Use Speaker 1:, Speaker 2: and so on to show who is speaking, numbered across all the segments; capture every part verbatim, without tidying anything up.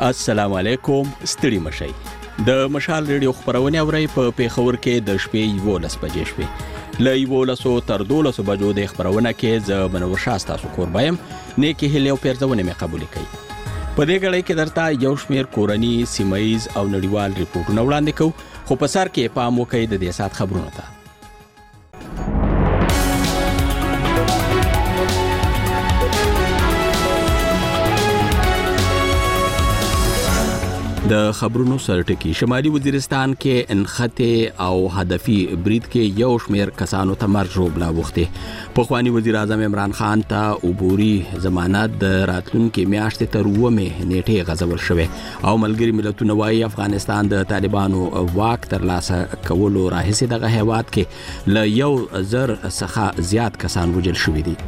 Speaker 1: السلام علیکم، ستړي مشئ. د مشال ریډیو خبرونه اورئ په پیښور کې د شپې یولس بجې شوې. له یولس تر دولس بجو د خبرونه کې ز منور شاه تاسو قربایم نیکی هلیو پیرځونه مې قبول کړي. په دې غړي کې درته یو شمیر کورنی، سیمایز او نړیوال ریپورتونه وړاندې کوو، خو په سر کې پام وکړئ د دې سات خبرونه ته. د خبرونو سرټکی شمالي وزیرستان کې انخته او هدفي برید کې یو شمیر کسانو ته مرګ ژوبلا وخته. په خواني وزیر اعظم عمران خان ته عبوري ضمانت د راتلونکو میاشتې تر ومه نیټه غځول شوې او ملګری ملتونه وايي افغانستان د طالبانو واک تر لاسه کولو راهیسې دغه هیواد کې ل یو زر څخه زیات کسان وژل شوي دي.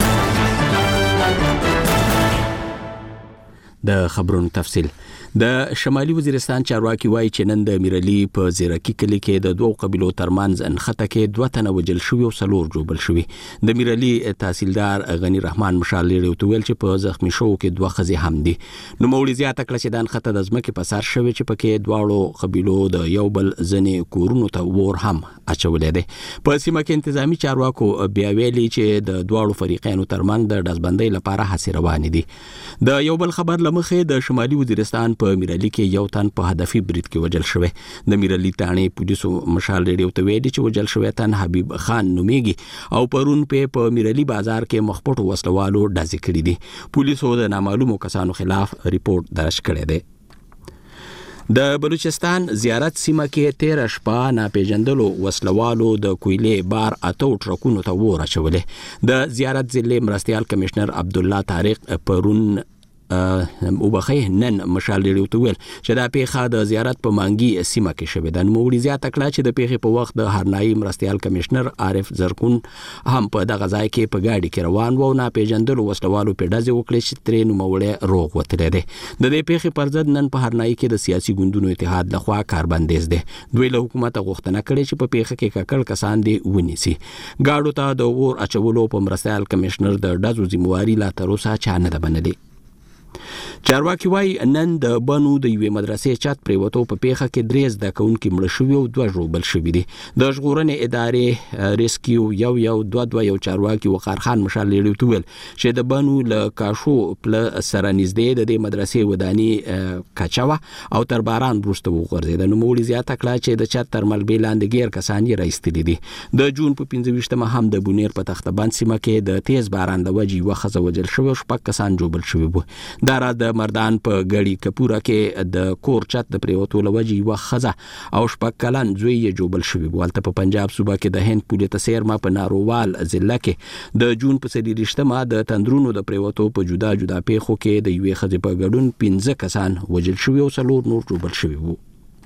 Speaker 1: د خبرونو تفصیل. د شمالي وزیرستان چارواکي وایي چې نن د میرلی په زیرکی کلی کې د دوه قبیلو ترمنځ انخته کې دوه تنه وژل شوي او څلور ژوبل شوي. د میرلی تحصیلدار غنی رحمان مشال لري او ویل چې په زخمی شو کې دوه ښځې هم دي. نو مولي زیاته کړه چې د انخته د ځمکې په سر شوی چې پکې دواړو قبیلو د یو بل ځنې کورونو ته ور هم اچولې دي. په سیمه کې انتظامی چارواکو بیا ویلي چې د دواړو فریقینو ترمنځ د دزبندۍ لپاره هڅې روانې دي. د یو بل خبر لمخې د شمالي وزیرستان په میرلی کې یو تن په هدفي برید کې وژل شوی. د میرلی تانې پولیسو مشال ریډیو ته ویلي چې وژل شوی تن حبیب خان نومیږي او پرون په په میرلی بازار کې مخپټو وسلوالو ډزې کړې دي. پولیسو د نامعلومو کسانو خلاف ریپورت درج کړی دی. د بلوچستان زیارت سیمه کې تیر شپه ناپېژندلو وسلوالو د کویلې بار اتو ټرکونو ته ور اچولې. د زیارت ضلع مرستیال کمشنر عبدالله طارق پرون او بخې نن مشال لري او ویل چې دا پیښه د زیارت په مانګي سیمه کې شوې ده. نو وړي زیاته کړه چې د پیښې په وخت د هرنايي مرستيال کمشنر عارف زرکون هم په دغه ځای کې په گاډي کې روان و. نه پیژندلو وسلوالو په ډزې وکړې چې ترې نو موړې روغ وتلې ده. د دې پیښې پر ضد نن په هرنايي کې د سیاسي ګوندونو اتحاد لخوا کاربندیز ده. دوی له حکومت غوښتنه کړې چې په پیښه کې ککړ کسان دي ونیسي. گاډو ته د اور اچولو په مرستيال کمشنر د ډزو ذمہواری لا تر اوسه چا نه ده منلې. چارواکي وایي نن د بنو د یوې مدرسې چت پریوتو په پیښه کې درې زده کوونکي مړه شوي او دوه ژوبل شوي دي. د ژغورنې ادارې ریسکیو یو یو دوه دوه یو چارواکي وقار خان مشال لري او ویل چې د بنو له کاشو پل سره نږدې د دې مدرسې وداني کچوا او تر باران وروسته وغورځېده. نو مولي زیاته کړه چې د چت تر ملبې لاندې ګیر کسان یې راایستلي دي. د جون په پنځه ویشتمه هم د بونیر په تختبند سیمه کې د تیز باران د وجې یوه ښځه وژل شوې او شپږ کسان ژوبل شوي وو. دا راز د مردان په ګړی کپوره کې د کور چت د پریوتو لوجي یوه ښځه او شپږ کلن زوی یې ژوبل شوي وو. هلته په پنجاب صوبه کې د هند پولې ته سیرما په نارووال ضلع کې د جون په څلېرویشتمه د تندرونو د پریوتو په جدا جدا پیښو کې د یوې ښځې په ګډون پنځه کسان وژل شوي او څلور نور ژوبل شوي وو.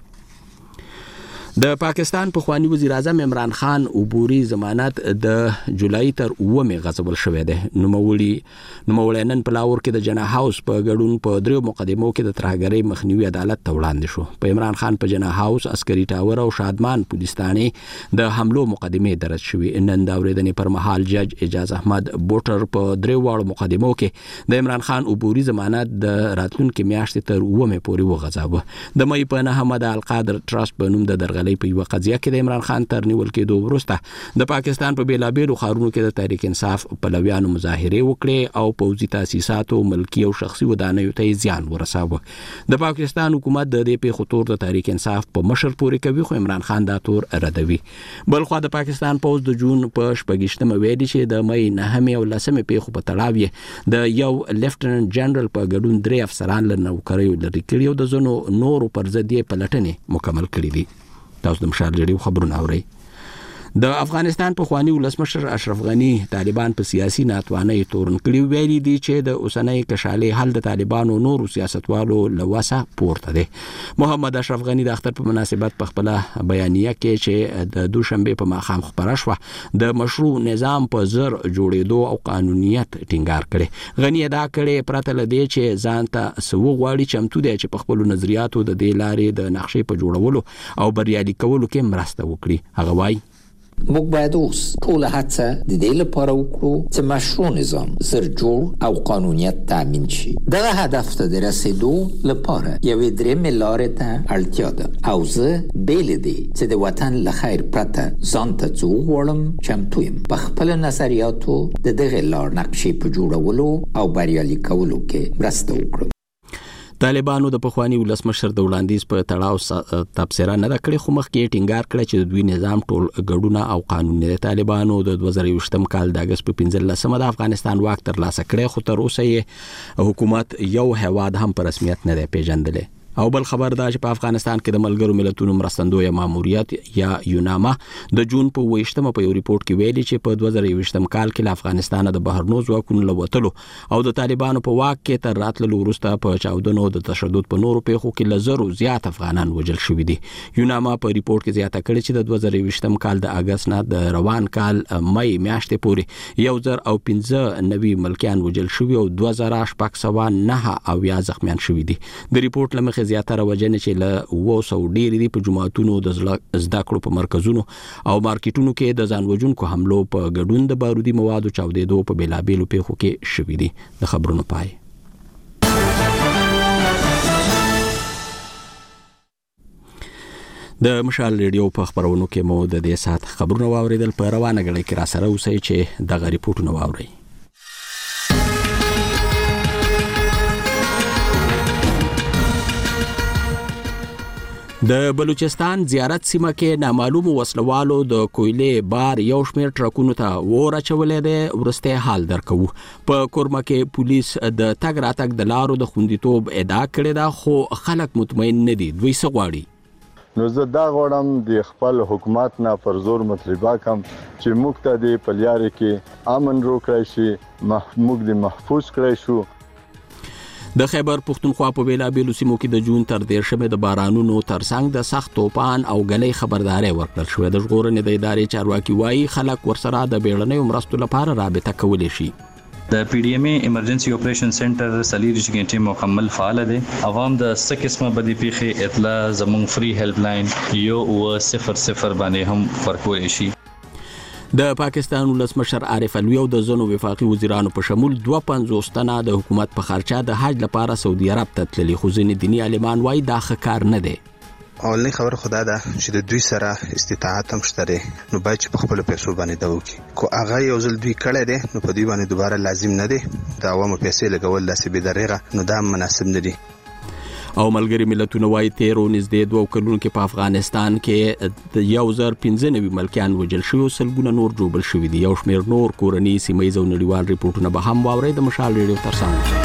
Speaker 1: د پاکستان په خواني وزیر اعظم عمران خان عبوري ضمانت د جولای تر اومه غځول شوې ده. نوموړي نوموړي نن په لاهور کې د جنا هاوس په ګډون په دریو مقدمو کې د ترهګرۍ مخنیوي عدالت ته وړاندې شو. په عمران خان په جنا هاوس، عسکري ټاور او شادمان پولیس تانې د حملو مقدمه درج شوې. نن د اورېدنې پر مهال جج اجاز احمد بوټر په دریو واړو مقدمو کې د عمران خان عبوري ضمانت د راتلونکو میاشتې تر اومه پورې وغځاوه. د مې په نه حمد القادر ټرست په نوم د درغلۍ په یو قضیه کې د عمران خان تر نیول کېدو وروسته د پاکستان په بیلابیلو ښارونو کې د تحریک انصاف پلویانو مظاهرې وکړې او پوځي تاسیساتو، ملکي او شخصي ودانیو ته زیان ورساوه. د پاکستان حکومت د دې پیښو تور د تحریک انصاف په مشر پورې کوي، خو عمران خان دا تور ردوي. بلخوا د پاکستان پوځ د جون په شپږیشتمه ویلي چې د مې نهمې او لسمې پیښو په تړاو یې د یو لیفټننټ جنرال په ګډون درې افسران له نوکریو لرې کړي او د ځینو نورو پر ضد یې پلټنې مکمل کړي دي. تاسو د مشال لري خبرونه اورئ. د افغانستان په خواني ولسمشر اشرف غنی طالبان په سیاسي ناتوانۍ تورن کړي ویلي دي چې د اوسنۍ کشالې حل د طالبانو نورو سیاستوالو لوسه پورته دي. محمد اشرف غنی د اختر په مناسبت په خپل بیانیه کې چې د دوشنبه په ماښام خبره شوه د مشروع نظام په زر جوړېدو او قانونیت ټینګار کړي. غنی دا کړي پرته لدی چې ځان ته سو غواړي چمتو دی چې په خپل نظریاتو د دې لارې د نقشې په جوړولو او بریالي کولو کې مرسته وکړي. هغه وایي
Speaker 2: موږ باید اوس ټول هڅه د دې لپاره وکړو چې مشروع نظام زر جوړ او قانونیت تامین شي. دغه هدف ته د رسیدو لپاره یوې درېیمې لارې ته اړتیا ده او زه بیل دی چې د وطن له خیر پرته ځان ته څه وغواړم چمتو یم په خپلو نظریاتو د دغې لار نقشې په جوړولو او بریالي کولو کې مرسته وکړم.
Speaker 1: طالبانو د پخوانی ولسمشر د وړاندیز په تړاو تبصره نه کړې، خو مخکې ټینګار کړی چې د دوی نظام ټول ګډونه او قانون دی. طالبانو د دوه زره یوویشتم کال د اګست په پنځلسمه د افغانستان واک ترلاسه کړی، خو تر اوسه یې حکومت یو هیواد هم په رسمیت نه دی پیژندلی. او بل خبر دا چې په افغانستان کې د ملګرو ملتونو مرستندوی ماموریت یا یوناما د جون په ویشتمه په یو ریپورت کې ویلي چې په دوه زره یوویشتم کال کې له افغانستان د بهرنو ځواکونو له وتلو او د طالبانو په واک کې تر راتللو وروسته په چاودنو د تشدد په نورو پیښو کې له زرو زیات افغانان وژل شوي دي. یوناما په ریپورت کې زیاته کړې چې د دوه زره یوویشتم کال د اګست نه د روان کال مئی میاشتې پورې یو زر او پنځه نوي ملکیان وژل شوي او دوه زره شپږ سوه نهه اویا زخمیان شوي دي. د ریپورت له مخې زیاتره وجنه چې له اوه سوه ډېرې دي په جوماتونو د زده کړو په مرکزونو او مارکیټونو کې د ځان وژونکو حملو په ګډون د بارودي موادو چاودېدو په بېلابېلو پیښو کې شوي دي. د خبرونو پای. د مشال ریډیو په خبرونو کې مو د دې سات خبرونه واوریدل. په روانه غړي کې را سره اوسئ چې دغه ریپورتونه واورئ. د بلوچستان زیارت سیمه کې نامعلوم وسلوالو د کویلې بار یو شمېر ټرکونو ته اور اچولی دی. وروستی حال درکو. په کورمه کې پولیس د تګ راتګ د لارو د خوندیتوب ادعا کړې ده، خو خلک مطمئن نه دي. دوی څه غواړي؟
Speaker 3: نو زه دا غواړم د خپل حکومت نه پر زور مطالبه کوم چې موږ ته د پلیارې کې امن روکړی شي، موږ د محفوظ کړی شو.
Speaker 1: د خیبر پښتونخوا په بیلابیلو سیمو کې د جون تر دیرشمې د بارانونو ترڅنګ د سخت توپان او ګلۍ خبرداري ورکړل شوې. د ژغورنې د ادارې چارواکي وایي خلک ورسره د بیړنیو مرستو لپاره رابطه کولی شي.
Speaker 4: د پی ډی ایم ای ایمرجنسي اپریشن سنټر سلیریش غنټه مکمل فعال دی. عوام د څه قسمه بدی پیښې اطلاع زموږ فری هیلپ لاین یو او صفر صفر باندې هم ورکول شي.
Speaker 1: د پاکستان ولسمشر عارف الوی او د ځینو وفاقي وزیرانو په شمول دوه پنځوس تنه د حکومت په خرچه د حج لپاره سعودي عرب ته تللي، خو ځینې دیني عالمان وایي دا ښه کار نه دی.
Speaker 5: اولنی خبر خدا ده چې د دوی سره استطاعت هم شته، نو باید چې په خپل پیسو باندې دا وکړي. کو هغه یو ځل دوی کړی دی نو په دوی باندې دوباره لازم نه دی. د عوامو پیسې لګول داسې بې دریغه نو دا مناسب نه دی.
Speaker 1: او ملګری ملتونه وایي تیرو نږدې دوه کلونو کې په افغانستان کې د یو زر پنځه نوي ملکیان وژل شوي او سلګونه نور ژوبل شوي دي. یو شمېر نور کورني سیمه ییز او نړیوال ریپورټونه به هم واورئ. د مشال ریډیو ترڅنګ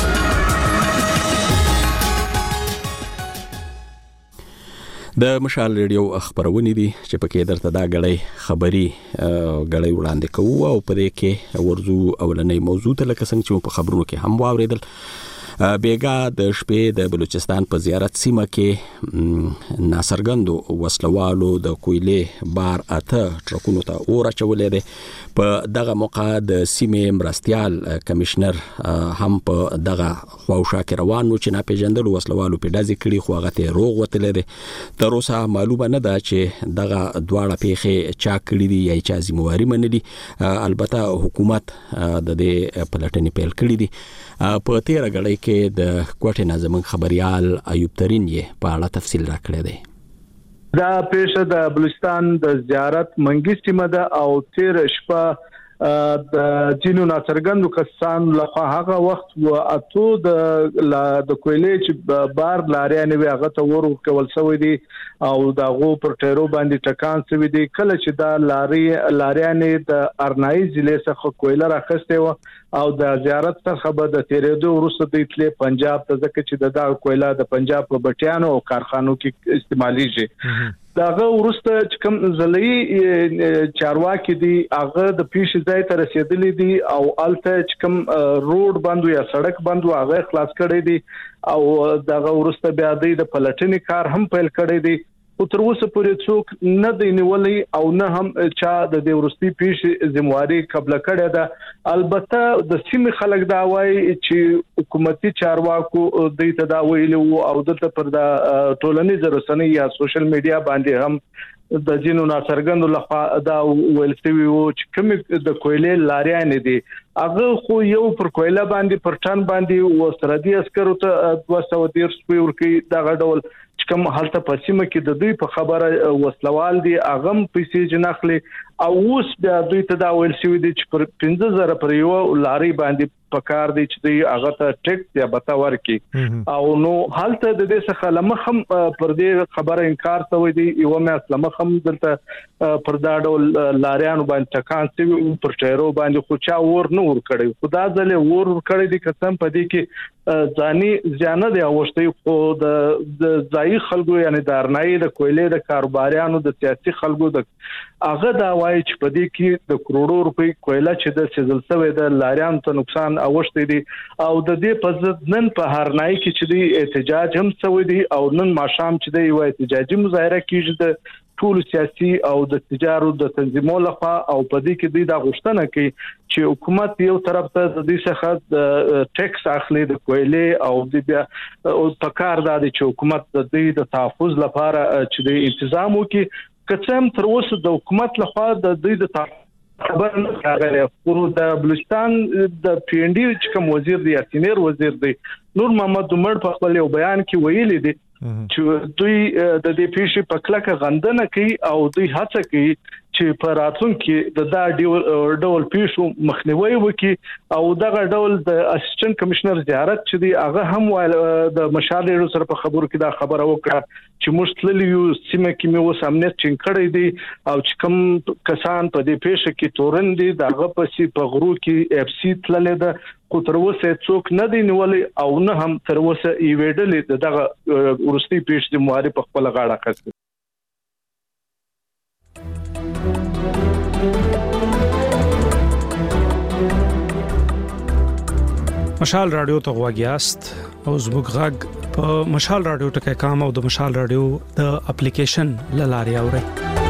Speaker 1: د مشال ریډیو خبرونه دي چې پکې درته دا غړې خبري غړې وړاندې کوو او په دې کې ورزو اولنې موضوع ته لکه څنګه چې په خبرونو کې هم واوریدل. بیګا د شپې د بلوچستان په زیارت سیمه کې ناڅرګندو وسلوالو د کویلې بار اته ټرکونو ته اور اچولی دی. په دغه موقع د سیمې مرستیال کمشنر هم په دغه خواوشا کې روان و چې ناپېژندلو وسلوالو پې ډزې کړي، خو هغه ته روغ وتلی دی. تر اوسه معلومه نه ده چې دغه دواړه پیښې چا کړي دي یا چا ذمهواري منلي. البته حکومت د دې پلټنې پیل کړي دي. په تیره غړۍ کې د کوټې نه زموږ خبریال ایوب ترین یې په اړه تفصیل راکړی دی.
Speaker 6: دا پیښه د بلوچستان د زیارت منګي سیمه ده او تیر شپه د جنو ناڅرګندو کسان لخوا هغه وخت و اتو د د کویلې چې بار لاریانې وي هغه ته ور کول شوی دي او دغه پر ټیرو باندې ټکان شوی دي. کله چې دا لاري لاریانې د ارنای ضلع څخه کویله راخسته و او د زیارت څخه به د تیرېدو وروسته د تل پنجاب ته ځکه چې د کویله د پنجاب په بټیانو او کارخانو کې استعماليږي. داغه ورسته چې کوم زلې چارواکي دي هغه د پیښې ځای ته رسیدلي دي او الته چې کوم روډ بندو یا سړک بندو هغه خلاص کړي دي او داغه ورسته بیا د پلټنې کار هم پیل کړي دي. او تر اوسه پورې څوک نه دی نیولای او نه هم چا د دې ورستي پیښې ذمہواری قبل کړی ده. البته د سیمې خلک دا وایي چې حکومتي چارواکو د ته دا ویلو او د پر د ټولنیز رسنۍ یا سوشل میډیا باندې هم د جنو ناڅرګندو لخوا دا ویل شوی وو چې کوم د کویلې لاریان دي هغه خو یو پر کویله باندې پر ټن باندې و سردي عسکرو ته دوه سوه دیرش روپۍ ورکوي دغه ډول چې کوم هلته په سیمه کې د دوی په خبره وسلوال دي هغه هم پیسې جناخلي او اوس بیا دوی ته دا ویل شوی دي چې پر پنځه زره پر یو لاري باندې پکار دي چې دوی هغه ته ټیکس یا بتا ورکي او نو هلته د دې څخه لمخم پر دې خبره انکار کوي دي یو مې لمخم دلته پر دا ډول لاریان باندې ټکان سوي پر ټایرو باندې خو چا ور نه ور کړی خدا ځله ور ور کړی دي قسم په دې کې ځاني ځانه دی اوشتي خو د ځای خلکو یعنی دارنای د کویلې د کاروباریانو د سیاسي خلکو د هغه دا وایي چې په دې کې د کروڑو روپۍ کویله چې د سیزل سوي د لاریان ته نقصان اوشتي دي او د دې په ضد نن په هرنای کې چې دی احتجاج هم شوی دی او نن ماښام چې دی یو احتجاجي مظاهره کیږي د ټول سیاسي او د تجارت د تنظیمونو لخوا او په دې کې د غوښتنه کوي چې حکومت یو طرف ته د دې څخه د ټیکس اخلي د کویلې او د بیا او پکار د چې حکومت د دې د تحفظ لپاره چې د تنظیم وکړي کڅم تر اوسه د حکومت لخوا د دې د خبر نه راغلی خو د بلوچستان د پی ان ډي چې کوم وزیر دی سینیر وزیر دی نور محمد عمر په خپل یو بیان کې ویلي دی چې دوی د دې پیښې په کلکه غندنه کوي او دوی هڅه کوي چې په راتلونکي د دا ډول پیښو مخنیوي وکړي او دغه ډول د اسسټنټ کمشنر زیارت چې دی هغه هم د مشال ډیرو سره په خبرو کې دا خبره وکړه چې مشتللی یو سیمه کې مې وس امنیت چین کړی دی او چې کوم کسان په دې پیښه کې تورن دي دغه په سی په غرو کې اف سی تللې ده خو تر اوسه څوک نه دی نیولې او نه هم تر اوسه ایویډل دغه ورستي پیښ د معارف خپل غاړه کړ.
Speaker 7: مشال رادیو ته غواګیاست او زموږ غږ په مشال رادیو ټکي کام او د مشال رادیو د اپلیکیشن لاري اوري.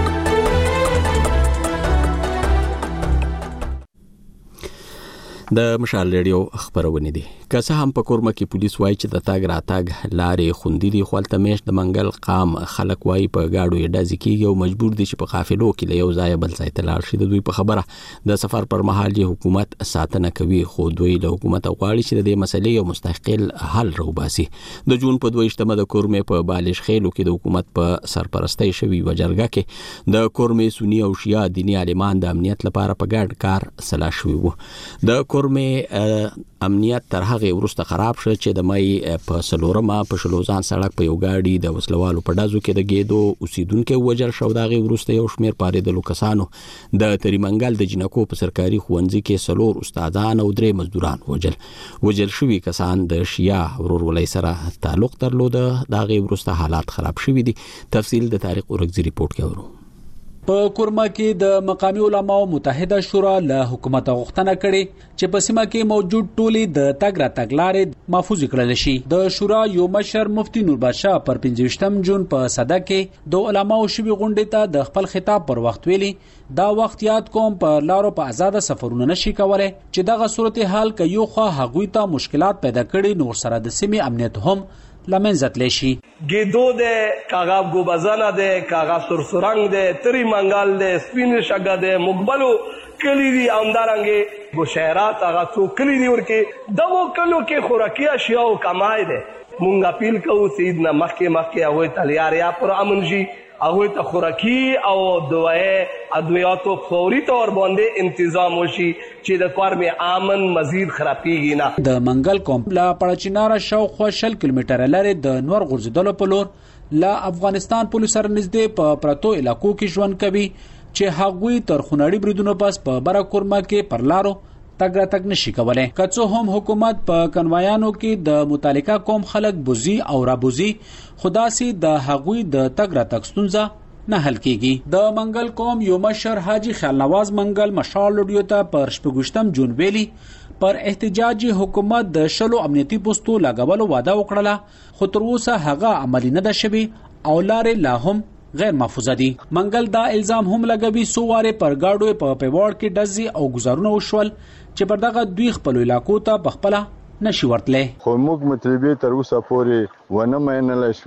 Speaker 1: د مشال ریډیو خبرونه دي که څه هم په کورمه کې پولیس وایي چې د تاګ راتاګ لارې خوندې دي خو التمش د منګل قام خلک وایي په گاډو یې ډازې کیږي او مجبور دي چې په قافلو کې له یو ځای بل ځای ته لاړ شي. د دوی په خبره د سفر پر مهال یې حکومت ساتنه کوي خو دوی له حکومت غواړي چې د دې مسلې یو مستقل حل راوباسي. د جون په دویشتمه د کورمه په بالش خېلو کې د حکومت په سرپرستۍ شوی وجرګه کې د کورمه سنی او شیعه دینی عالمان د امنیت لپاره په ګډ کار سلا شوی وو. د کورمه امنیت تر هغه ورسته خراب شو چې د مې په سلورمه په شلوزان سړک په یو گاډي د وسلوالو په دازو کې د گېدو اوسیدونکو وجل شو دغه ورسته یو شمیر پاره د لوکسانو د تریمنګل د جنکو په سرکاري خوندزي کې سلور استادان او درې مزدوران وجل وجل شوی کسان د شیا ورورولۍ سره تعلق درلود. دغه ورسته حالات خراب شوی دي. تفصیل د تاریخ اورګزری ریپورت کې ورو.
Speaker 8: په کورما کې د مقامی علماو متحده شورا له حکومت غوښتنه کړې چې په سیمه کې موجود ټولي د تګ را تګ لارې محفوظ کړل شي. د شورا یو مشر مفتی نور بادشاه پر پنځویشتم جون په صدا کې د علماو شوی غونډې ته د خپل خطاب پر وخت ویلي دا وخت یاد کوم په لارو په آزاد سفرونه نشي کولای چې دغه صورتحال کې یو خو هغوی ته مشکلات پیدا کړي نور سره د سیمې امنیت هم لمنزت لشي.
Speaker 9: گیدو ده کاغا گوبزانه ده کاغا سرسرنگ ده تری منگال ده سپین شگا ده مقبلو کلی دی امدارنگه گو شهرات آغا سو کلی دی ورکی دو کلو که خوراکی اشیاء و کمای ده مونگا پیل که سیدنا مخی مخی اگوی تلیاریا پر امن جی اگوی تا خوراکی او دوائے ادویاتو فوری طور باندې انتظام وشي چې د کار می امن مزید خراب کیږي نه.
Speaker 8: د منګل کوم لا پړچیناره شاوخوا شل کیلومتره لري د نور غورځیدلو په لور لا افغانستان پولیس سره نږدې په پرتو علاقو کې ژوند کوي چې هغوی تر خونړي بریدونو پس په برا کورما کې پر لارو تګ را تګ نشي کولای. کڅو هم حکومت په کنوایانو کې د متعلقه قوم خلک بوزي او رابوزي خداسي د هغوی د تګ را تګ ستونزه نه حل کیږي. د منګل قوم یو مشر حاجی خیال نواز منګل مشال لډیو ته پر شپږشتم جون ویلي پر احتجاجي حکومت د شلو امنیتي پوسټو لګولو وعده وکړه خو تر اوسه هغه عملی نه ده شوی او لارې لا هم غیر محفوظه دي. منګل دا الزام هم لګوي سواره پر گاډو په پیوړ کې دزي او گزارونه وشول چې پر دغه دوی خپل علاقو ته بخپله نشي ورتله.
Speaker 3: خو موږ مطلبي تر اوسه پورې ونه مینل شوې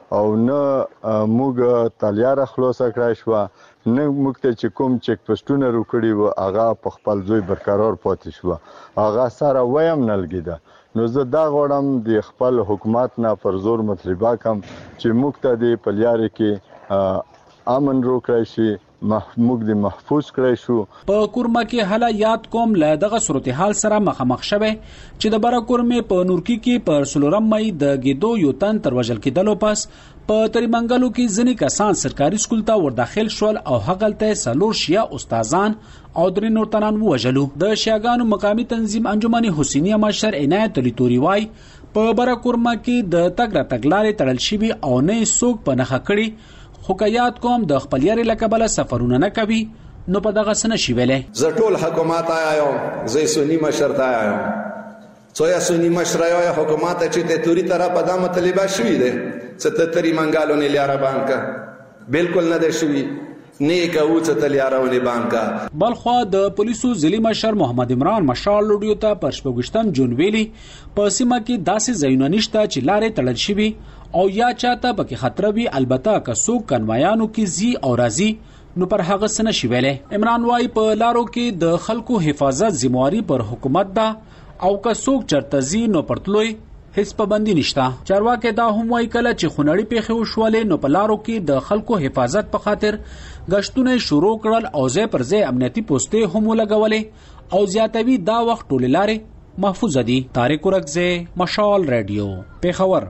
Speaker 3: او نه موږ تالیار خلاص کړای شو نه موږ ته چې کوم چک پوسټونه روکړي و هغه په خپل ځای برقرار پاتې شو هغه سره وایم نه لګیده نو زه دا غواړم د خپل حکومت نه پر زور مطالبه کوم چې موږ ته د پلیاري کې امن روکړای شي موږ د محفوظ کړی شو.
Speaker 8: په کورما کې حالات کوم له دغه صورتحال سره مخامخ شوه چې د بره کورمه په نورکی کې پر سلورم مې د ګیدو یو تن تر وژل کېدلو پس په تریمنګلو کې ځنې کسان سرکاري سکول ته ورداخل شول او هغلته سلور شیا استادان او درې نور تنان وژلو. د شیاګانو مقامی تنظیم انجمن حسینیه مشر عنایت علی توري وای په بره کورما کې د تګ را تګلارې تړل شوی او نه څوک په نخښه کړي خو کيات کوم د خپل یاري لکبل سفرونه نه کوي نو په دغه سن شي ویلې
Speaker 10: ز ټول حکومت آیاو زې سنی مشر تا آیاو څو یا سنی مشر آیاو حکومت چې ته توري طرف په دمه طالبا شوې ده څه ته تری منګالو نه لیاره بانکا بالکل نه ده شوې نه کا او څه تلیارونه بانکا
Speaker 8: بلخو د پولیسو ضلع مشر محمد عمران مشال لوډیو ته پر شپږشتم جون ویلي په سیمه کې داسې ځایونه نشته چې لارې تړل شي او یا چاته پکې خطر وي البته که څوک کنوایانو کې زی او راضي نو پر هغه سن شي ویلې. عمران وای په لارو کې د خلکو حفاظت ذمہواری پر حکومت ده او که څوک چرته زی نو پرتلوي هیڅ پابندي نشته. چارواکي دا هم وای کله چې خونړی پیښه وشولې نو په لارو کې د خلکو حفاظت په خاطر غشتونه شروع کړل او ځای پر ځای امنیتي پوسټې هم لګولې او زیاتوي دا وخت ټول لارې محفوظ دي. طارق ورکزه مشال رادیو پیښور.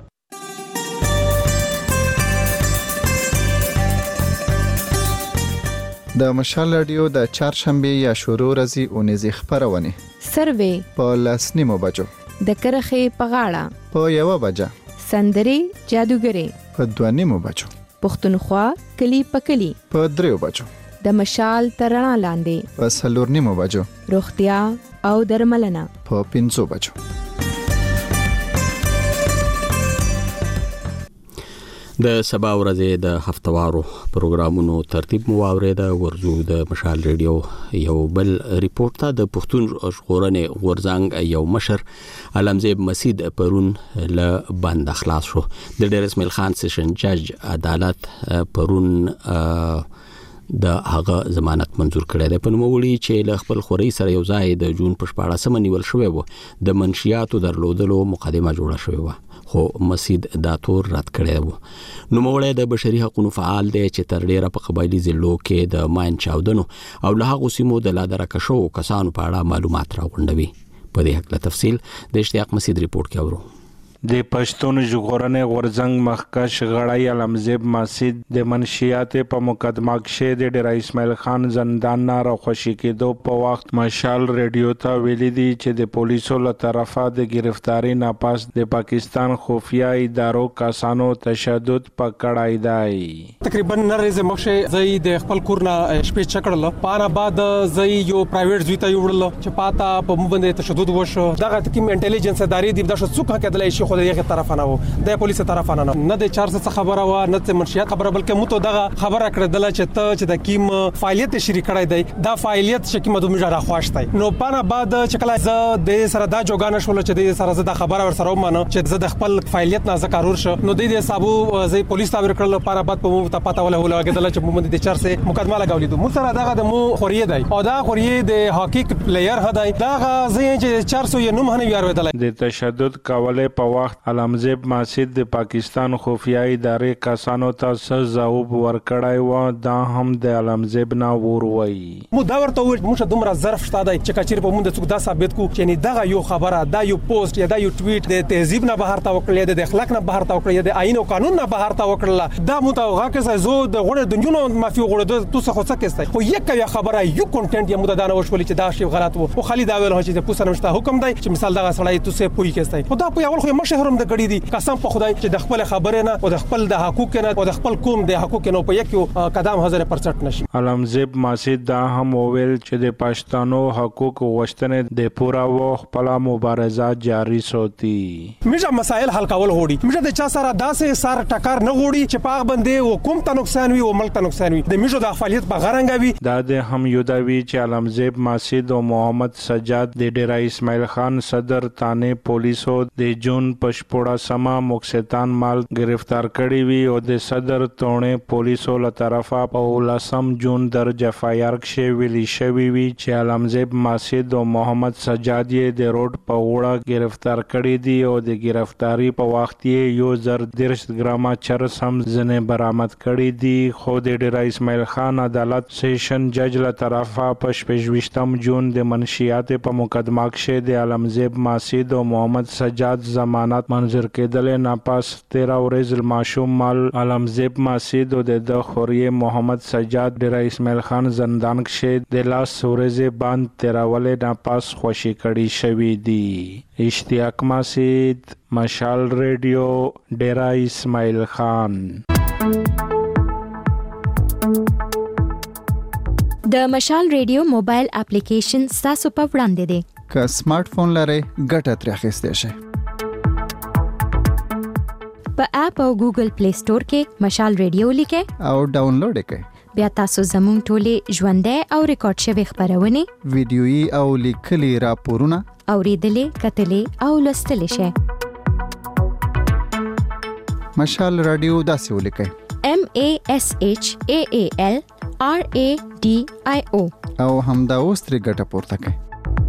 Speaker 11: د مشال رادیو د چهارشنبه یا شروع ورځې اونیزې خبرونه
Speaker 12: سروې
Speaker 11: په لسنیمو بجو
Speaker 12: د کرخې په غاړه
Speaker 11: په یو بجه
Speaker 12: سندري جادوګري
Speaker 11: په دوانیمو بجو
Speaker 12: پښتونخوا کلی په کلی
Speaker 11: په دریو بجو
Speaker 12: د مشال ترنا لاندې
Speaker 11: په سلورنیمو بجو
Speaker 12: روغتیا او درملنه
Speaker 11: په پنځو بجو.
Speaker 1: د سبا ورځې د هفتوارو پروګرامونو ترتیب مو واورید ورزو د مشال ریډیو یو بل ریپورت ته د پښتون ژغورنې غورځنګ یو مشر علمزیب مسید پرون له بند خلاص شو. د ډیر اسماعیل خان سیشن جج عدالت پرون د هغه ضمانت منزور کړی دی په نوموړي چې له خپل خوري سره یو ځای د جون په شپاړسمه نیول شوی و د منشیاتو درلودلو مقدمه جوړه شوې و خو مسید دا تور رد کړی و. نوموړی د بشري حقوقو فعال دی چې تر ډیره په قبایلی ضلعو کې د ماین چاودنو او له هغو سیمو د لادره کشو کسانو په اړه معلومات راغونډوي. په دې حق له تفصیل د اشتیاق مسید ریپورت کې اورو.
Speaker 13: د پښتون ژغورنې غورځنګ مخکښ غړی علمزیب مسید د منشیات په مقدمه کې د ډیر اسماعیل خان زندان نه راخوشي کېدو په وخت مشال ریډیو ته ویلي دي چې د پولیسو له طرفه د گرفتاری نه پس د پاکستان خفیه ادارو کسانو تشدد پکړای دی.
Speaker 14: تقریبا نرزه مخشه زئی د خپل کورنا شپې چکړل پاره بعد زئی یو پرایویټ زوی ته وړل چې پاتا په مبند تشدد وشو دغه تکیم انټيليجنس ادارې د دښه څوک کېدلای شي خو دغه طرف نه وو د پولیسو طرف نه نه د چارج څخه خبره و نه د منشیات خبره بلکې مو ته دغه خبره کړه دله چې ته چې د کیم فعالیت شریک کړای دی دا فعالیت چې کیمه د مجره خوښتای نو پانه بعد چې کله ز د سره دا جوګان شول چې د سره د خبره ور سره ومنه چې ز د خپل فعالیت نه ذکر ورشه نو د دې حسابو ز پولیس تابع کړل پاره بعد په مو ته پتا ولا ولا کېدل چې مو د چارج سره مقدمه لګولې دو مو سره دغه د مو خوري دی او دا خوري د هاکی پلیئر هداي دا ز چې چارج یې نوم هنه یار ودل
Speaker 13: د تشدد کولې په وخت علمزیب مسید د پاکستان خفیه ادارې کسانو ته سزاوب ورکړای و دا هم د علمزیب نه وروي
Speaker 14: مو دا ورته وایي موږ دومره ظرف شته چې کچیر په مونږ د څوک دا ثابت کو چې دغه یو خبره دا یو پوسټ یا دا یو ټویټ د تهذیب نه بهر تا وکړل د اخلاق نه بهر تا وکړل د آئین او قانون نه بهر تا وکړل دا مو ته هغه زو د غوړ د جنونو مافي غوړ د تو څه څه کېسته خو یک یا خبره یو کنټنټ یا مو دا نه وشول چې دا شی غلط وو او خالد اول هڅه چې پوسټ نشته حکم دی چې مثال دغه سړی تو څه پوي کېسته خو دا په اول خو مشهورم د غړي دي قسم په خدای چې د خپل خبره نه او د خپل د حقوق نه او د خپل قوم د حقوق نه په یک قدم هزار پرسنټ نشي.
Speaker 13: علمزیب مسید دا هم ویل چې د پښتنو حقوق غوښتنې د پورا و خپل مبارزه جاری ساتي.
Speaker 14: میجا مسائل حل کول غوړي میجا د چا سره داسې سار ټکر نه غوړي چې پاغ باندې حکومت ته نقصان وي او ملک ته نقصان وي د میجو د فعالیت په غرنګوي
Speaker 13: دا د هم یودوي چې علمزیب مسید او محمد سجاد د ډیرای اسماعیل خان صدر تانه پولیسو د جون پشپوړه سما مکستان مال گرفتار کړی وی او د صدر تونه پولیسو له طرفه په لسم جون درج اف آی آر کې ویلي شوی وی چې علمزیب ماسید او محمد سجاد یې د روډ په وړه گرفتار کړی دی او د گرفتاری په وخت یې یو زر دیرش ګرامه چرس هم ځنه برآمد کړی دی. خو د ډیر اسماعیل خان عدالت سیشن جج له طرفه په شپږ جون د منشیات په مقدمه کې د علمزیب ماسید او محمد سجاد ضمانت منظور کېدل نه پاس تیرہ ورځې معشوم مال علمزیب ماسید او د خوري محمد سجاد ډیر اسماعیل خان زندان کې د لاس ورځې باندې تیراولې نه پاس خوشي کړي شوی دی. اشتیاق ماسید، مشال ریډیو، ډیر اسماعیل خان.
Speaker 15: د مشال ریډیو موبایل اپلیکیشن تاسو په وړاندې دی.
Speaker 11: که سمارټ فون لرئ ګټه ترې اخیستئ شئ.
Speaker 15: په اپ او ګوګل پلی سٹور کې مشال ریډیو لیکئ
Speaker 11: او ډاونلوډ کړئ.
Speaker 15: بیا تاسو زموږ ټولې ژوندۍ او ریکارډ شوی خبرونه،
Speaker 11: ویډیويي او لیکلي راپورونه
Speaker 15: اوریدلې، کتلې او لوستلې شئ.
Speaker 11: مشال رادیو داسې ولیکئ:
Speaker 15: M A S H A A L R A D I O
Speaker 11: او همدا اوس ترې ګټه پورته کړئ.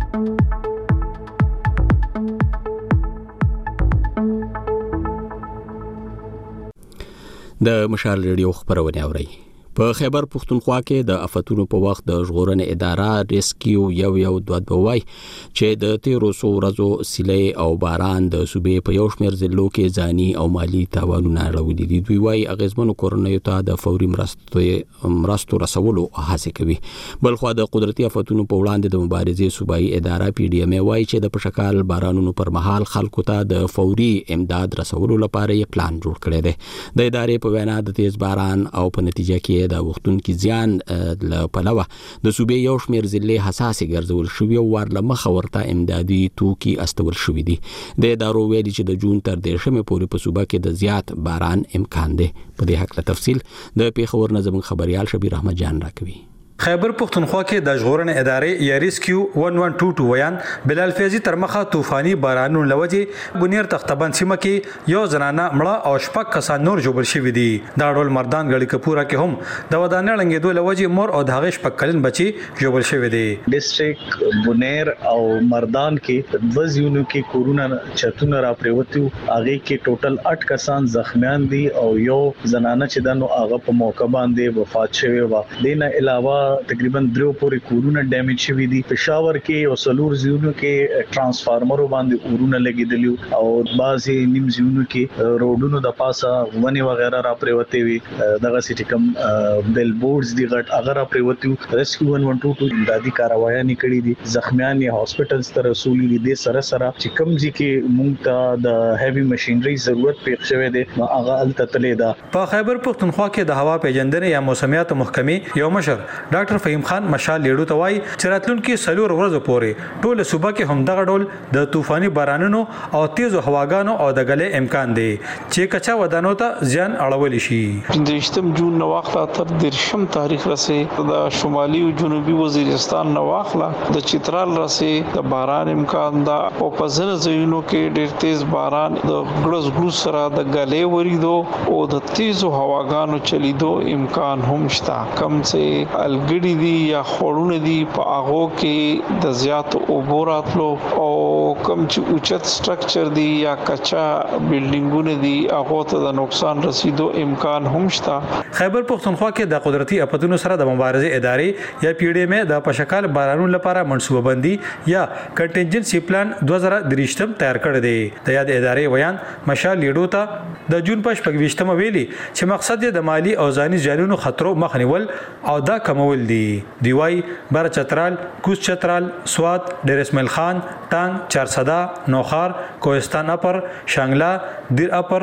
Speaker 1: د مشال ریډیو خبرونه اورئ. په خیبر پختونخوا کې د افتونو په وخت د ژغورنې اداره ریسکیو یو یو دوه دوه چې د تیرو سو ورځو سیلې او باران د صوبې په یو شمېر ضلعو کې ځاني او مالی تاوانونه راوړي دي. دوی وايي اغیزمنو کورنیو ته د فوري مرستو مرستو رسولو هڅه کوي. بلخو د قدرتي افتونو په وړاندې د مبارزې صوبایي اداره پی ډی ام وايي چې د پشکال بارانونو پر مهال خلکو ته د فوري امداد رسولو لپاره یې پلان جوړ کړی دی. د ادارې په وینا د تیز باران او په نتیجه کې د وختونکو زیان له پلوه د صوبې یو شمېر ضلع حساسې ګرځول شوی او ورله مخه ورته امدادي توکي استول شوی دي. د ادارو ویلي چې د جون تر دیرشمې پورې په صوبه کې د زیات باران امکان دی. په دې حق له تفصیل د پیښور نه زموږ خبريال شبیر احمد جان راکوي.
Speaker 16: خیبر پختونخوا کې د ژغورنې ادارې یا ریسکیو یک یک دو دو ویان بلال فیضی تر مخه طوفاني بارانونو لوجې بنیر تختبند سیمه کې یو زنانه مړه او شپږ کسان نور جوړ شوي دي. دا ډول مردان غړي کپورا کې هم د ودانې لنګېدو لوجې مور او د هغې شپږ کلن بچي جوړ شوي دي.
Speaker 17: ډیسټریکټ بنیر او مردان کې د وزیونو کې کورونا چتونه را پریوتو هغه کې ټوټل اټ کسان زخمیان دي او یو زنانه چې دنو هغه په موقع باندې وفات شوی و. دینه علاوه تقریبا درو پورې کورونا ډیمیج شوی دي. پېښور کې او سلور زیونو کې ترانسفارمرو باندې اورونه لګیدلی او بعضي نیم زیونو کې روډونو د پاسه ونی وغیرہ را پریوتې وي. دغه سټی کم بیل بورډز دی غټ اگر را پریوتو ریسکیو یک یک دو دو امدادي کاروایي نکړي دي. زخمیان یې هاسپټلز ته رسولي دي. د سره سره چې کم ځي کې مونږ ته د هیوی ماشينري ضرورت پېښ شوی دی نو هغه التتلې ده.
Speaker 16: په خیبر پختونخوا کې د هوا پیژندنې یا موسمیات محکمې یو مشر ډاکټر فهیم خان مشال لیډو ته وایي چې راتلونکي سلور ورځې پورې ټول صوبه کې هم دغه ډول د طوفاني بارانونو او تیزو هواګانو او د غلې امکان دی چې کچا ودانو ته زیان اړول شي.
Speaker 18: پنځم جون نو واخله تر دیرشم تاریخ رسې د شمالي او جنوبي وزیرستان نو واخله د چترال رسې د باران امکان دا او په ځینو ځایونو کې ډېر تیز باران د ګړز ګړز سره د غلې وریدو او د تیزو هواګانو چلیدو امکان هم شته. کم چې الګ دی یا خورونه دی په هغه کې د زیات اوبو راتلو او کم چې اوچت سټرکچر دی یا کچا بلډینګونه دی هغه ته د نقصان رسیدو امکان هم شته.
Speaker 16: خیبر پختونخوا کې د قدرتي افتونو سره د مبارزې ادارې یا پی ډی ام د پشکال بارانونو لپاره منصوبه بندي یا کنټینجنسي پلان دوه زره درې تیار کړی دی. د یاد ادارې ویان مشال لیډو ته د جون په شپږ ویلي چې مقصد د مالی او ځاني جالونو خطرو مخنیول او دا کمول دي. دیوای بر چترال، کوز چترال، سوات، ډیر اسماعیل خان، ټانګ، چارسدا، نوخار، کوهستان اپر، شانګلا، دیر اپر،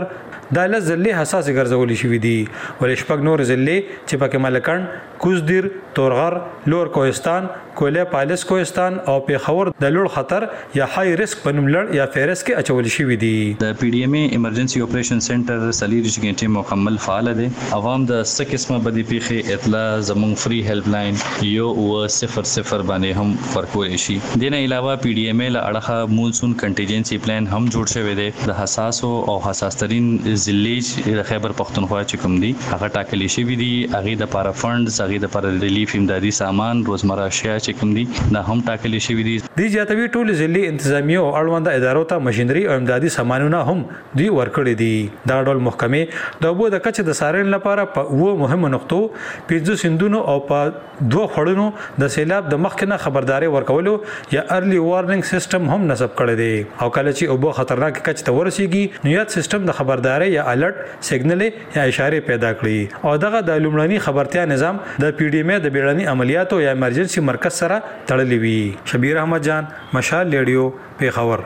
Speaker 16: د له ځلې حساس ګرځولې شوې دي ولې شپږ نور ځلې چې پکې ملکان کوزدیر تورغر لور کوهستان کوله پالیس کوهستان او پیښور د لوړ خطر یا های ریسک په نوم لړ یا فهرست کې اچول شوې دي.
Speaker 4: د پی ډی ایم ای ایمرجنسي اپریشن سنټر سلی ریجن ټیم مکمل فعال دي. عوام د څه قسمه بدی پیښې اطلاع زموږ فری هیلپ لاین یو او صفر صفر باندې هم ورکول شي. دینه علاوه پی ډی ایم ای له اړخه مونسون کنټینجنسي پلان هم جوړ شوی دی. د حساس او حساس ترين ضلع د خیبر پختونخوا چې کوم دي هغه ټاکلي شوی دي. هغه د پارا فندز هغه د پارا ریلیف امدادي سامان روزمره اشیاء چې کوم دي دا هم ټاکلي شوی دي.
Speaker 16: د جاتوی ټول ضلع انتظامیه او اړوند ادارو ته ماشينري او امدادي سامانونه هم دوی ورکړي دي. دا ډول محکمه د اوبو د کچ د سارن لپاره په وو مهمه نقطو پنځه سندونو او په دوه خړونو د سیلاب د مخکنه خبرداري ورکولو یا ارلی وارنینګ سیستم هم نصب کړی دی. او کله چې اوبو خطرناک کچ ته ورسیږي نو یاد سیستم د خبرداري یا الرټ سیګنل یا اشاره پیدا کړي او دغه د لومړني خبرتیا نظام د پی ډی ایم ای د بیړني عملیاتو یا ایمرجنسي مرکز سره تړلې وي. شبیر احمد جان مشال ریډیو پیښور.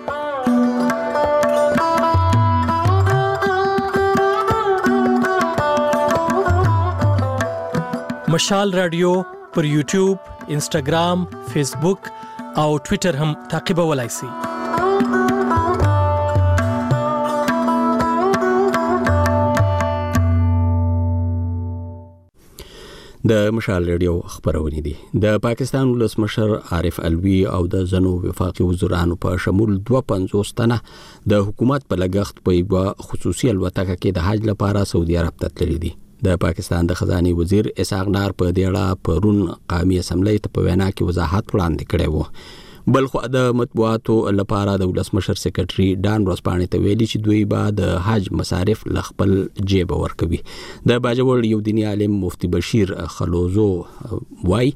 Speaker 19: مشال رادیو پر یوټیوب، انسټاګرام، فیسبوک او ټوئیټر هم تعقیبولای شئ.
Speaker 1: د مشال ریډیو خبرونه دي. د پاکستان ولسمشر عارف الوی او د زنو وفاقي وزرانو په شمول دوه پنځوس تنه د حکومت په لګښت په یو خصوصي الوتکه کې د حج لپاره سعودي عرب ته تللي دي. د پاکستان د خزاني وزیر اسحاق ډار په دې اړه پرون قومي اسمبلی ته په وینا کې وضاحت وړاندې کړی و. بلخو د مطبوعاتو لپاره د ولسمشر سیکریټري ډان ورسپانې ته ویلي چې دوی به د حج مصارف ل خپل جیب ورکوي. د باجوړ یو دیني عالم مفتی بشیر خلوزو وای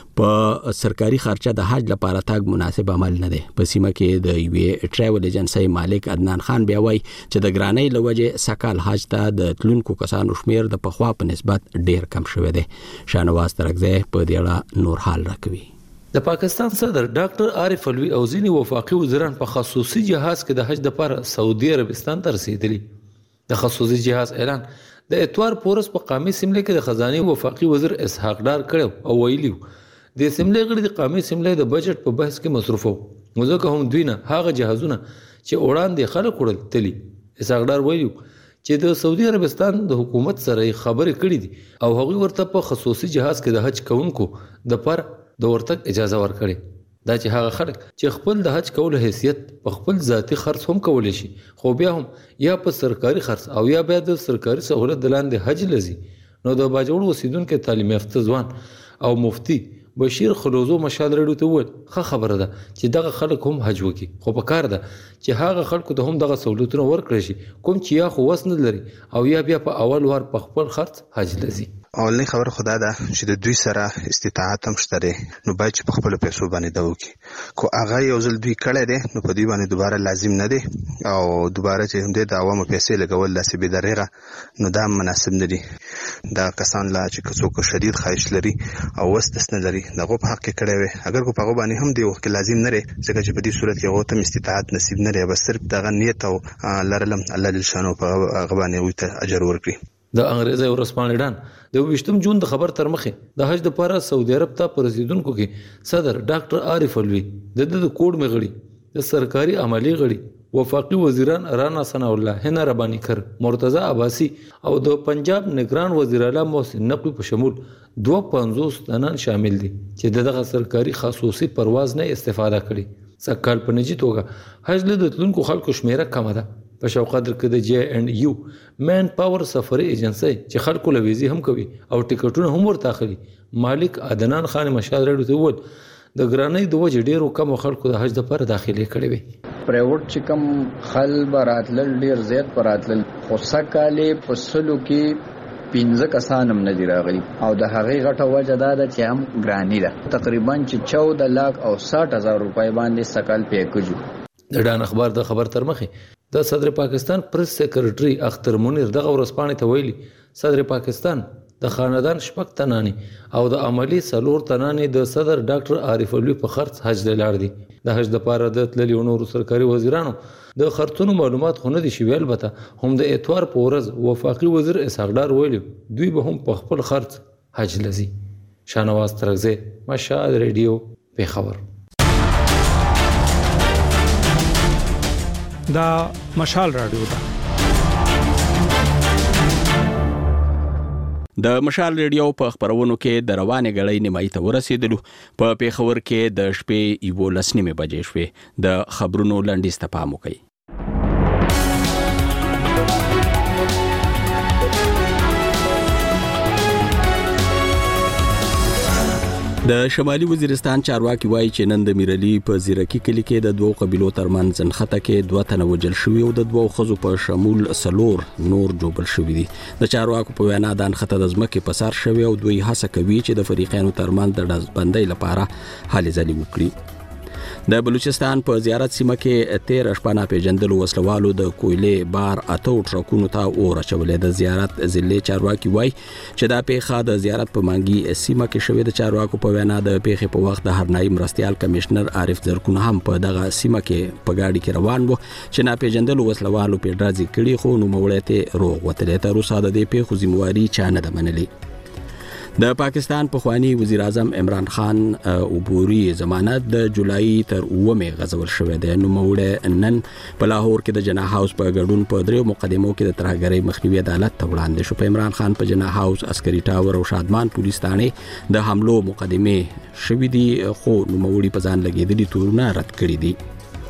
Speaker 1: په سرکاري خرچه د حج لپاره تاګ مناسب عمل نه دی. په سیمه کې د یو ټریول ایجنسی مالک عدنان خان بیا وای چې د ګرانۍ لوجه سکال حج ته د تلونکو کسانو شمیر د پخوا په نسبت ډیر کم شوی دی. شانواز ترغزه په دې اړه نور حال راکوي.
Speaker 20: د پاکستان صدر ډاکټر عارف الوی او ځینی وفاقي وزیران په خصوصي جهاز کې د حج لپاره سعودي عربستان ته رسیدلی. د خصوصي جهاز اعلان د اتوار پورس په قومي اسمبلی کې د خزاني وفاقي وزیر اسحاق ډار کړو او ویلي د اسمبلی غړي د قومي اسمبلی د بجټ په بحث کې مصروف وو ځکه هم دوی نه هغه جهازونه چې وړاندې خلک وړل تلي. اسحاق ډار ویلي چې د سعودي عربستان د حکومت سره خبرې کړې دي او هغوی ورته په خصوصي جهاز کې د حج کوونکو د پر د ورتګ اجازه ورکړي. دا چې هغه خلک چې خپل د حج کولو حیثیت په خپل ذاتی خرڅ هم کولی شي خو بیا هم یا په سرکاري خرڅ او یا بیا د سرکاري سہولت دلاندې حج لزي نو د باجوړ وسیدونکو تعلیم یافته ځوان او مفتی بشیر خلوزو مشال ریډیو ته وویل ښه خبره ده چې دغه خلک هم حج وکړي خو په کار ده چې هغه خلکو ته هم دغه سہولتونه ورکړي شي کوم چې یا خو وس نه لري او یا بیا په اول وار په خپل خرڅ حج لزي.
Speaker 5: اولنی خبر خدا ده چې د دوی سره استطاعت هم شته نو باید چې په خپل پیسو باندې دا وکړي کو هغه یو ځل دوی کړی دی نو په دوی باندې دوباره لازم نه دی او دوباره چې هم د عوامو پیسې لګول داسې بې دریغه نو دا مناسب نه دي. دا کسان لا چې څوک شدید خواهش لري او وسدس نه لري دغه په حق کې کړی وي اگر کو په هغه باندې هم دی وخت لازم نه لري ځکه چې په دې صورت کې هغه ته استطاعت نصیب نه لري بس صرف دغه نیت او لرلم الله جل شانو په هغه باندې وته اجر ورکړي.
Speaker 20: د انګريزي ورسپانې ډان د ویشتم جون د خبر تر مخه د حج د لپاره سعودي عرب ته پرزیدونکو کې صدر ډاکټر عارف الوی د د کوډ مغړي د سرکاري عملی غړي وفاقي وزیران رانا ثنا الله هنا ربانی کر مرتضی عباسی او د پنجاب نگران وزیر اعلی محسن نقوی په شمول دوه پنځوس تنان شامل دي چې دغه سرکاري خصوصي پرواز نه استفاده کړي. سکهال په نجی توګه حج له تلونکو خلکو شمیره کم ده. په شوقدر کې د جی اینڈ یو مین پاور سفري ایجنسی چې خلکو لويزي هم کوي او ټیکټونه هم ورته اخلي. مالک عدنان خان مشال ریډیو ته وویل د ګرانۍ د وجې ډیرو کم خلکو د حج لپاره داخلي کړي وي.
Speaker 21: پرایوټ چې کم خل براتل ډیر زیات براتل خو سکهاله په سلو کې پنځه کسان هم نه دی راغلي او د هغې غټه وجه دا ده چې هم ګرانی ده تقریبا چې چودہ لاک او ساٹھ هزار روپۍ باندې سکهال پیکجو.
Speaker 20: د ډان اخبار د خبر تر مخه د صدر پاکستان پریس سیکریټري اختر منیر دغه ورسپانې ته ویلي صدر پاکستان د خاندان شپږ تنانی او د عملی څلور تنانی د صدر ډاکټر عارف علوي په خرڅ حج لاړ دي. د حج لپاره د تللي نورو سرکاري وزیرانو د خرڅونو معلومات خو نه دي شوي، البته هم د اتوار په ورځ وفاقي وزیر اسحاق ډار ویلي دوی به هم په خپل خرڅ حج لزي. شاهنواز ترغزی، مشال ریډیو، پیښور.
Speaker 7: دا مشال رادیو ده.
Speaker 1: د مشال ریډیو په خبرونو کې د روانې غړۍ نیمایي ته ورسېدلو. په پیښور کې د شپې یولس نیمې بجې شوې. د خبرونو لنډیز ته پام وکړئ. د شمالي وزیرستان چارواکي وایي چې نن د میرلی په زیرکی کلی کې د دوو قبیلو ترمنځ نښته کې دوه تنه وژل شوي او د دوو ښځو په شمول څلور نور جوړل شوي دي. د چارواکو په وینا د نښته د ځمکې په سر شوي او دوی هڅه کوي چې د فریقینو ترمنځ د ډزبندۍ لپاره هلې ځلې وکړي. د بلوچستان په زیارت سیمه کې تیر شپه ناپېژندلو وسلوالو د کویلې بار اتو ټرکونو ته اور اچولې. د زیارت ضلع چارواکي وایي چې دا پیښه د زیارت په مانګي سیمه کې شوې. د چارواکو په وینا د پیښې په وخت د هرنایي مرستیال کمشنر عارف زرکون هم په دغه سیمه کې په گاډي کې روان وو چې ناپېژندلو وسلوالو په ډزې کړي، خو نوموړی ته روغ وتلی. تر اوسه د دې پیښو ذمہواري چا نه ده منلې. د پاکستان پخوانی وزیر اعظم عمران خان عبوري ضمانت د جولای تر اومه غزول شوې ده. نوموړی نن په لاهور کې د جناح هاوس په ګډون په دریو مقدمو کې د ترهګرۍ مخنیوي عدالت ته وړاندې شو. په عمران خان په جناح هاوس، عسکري ټاور او شادمان پولیس تانې د حملو مقدمه شوې دي، خو نوموړي په ځان لګېدلي تورونه رد کړي دي.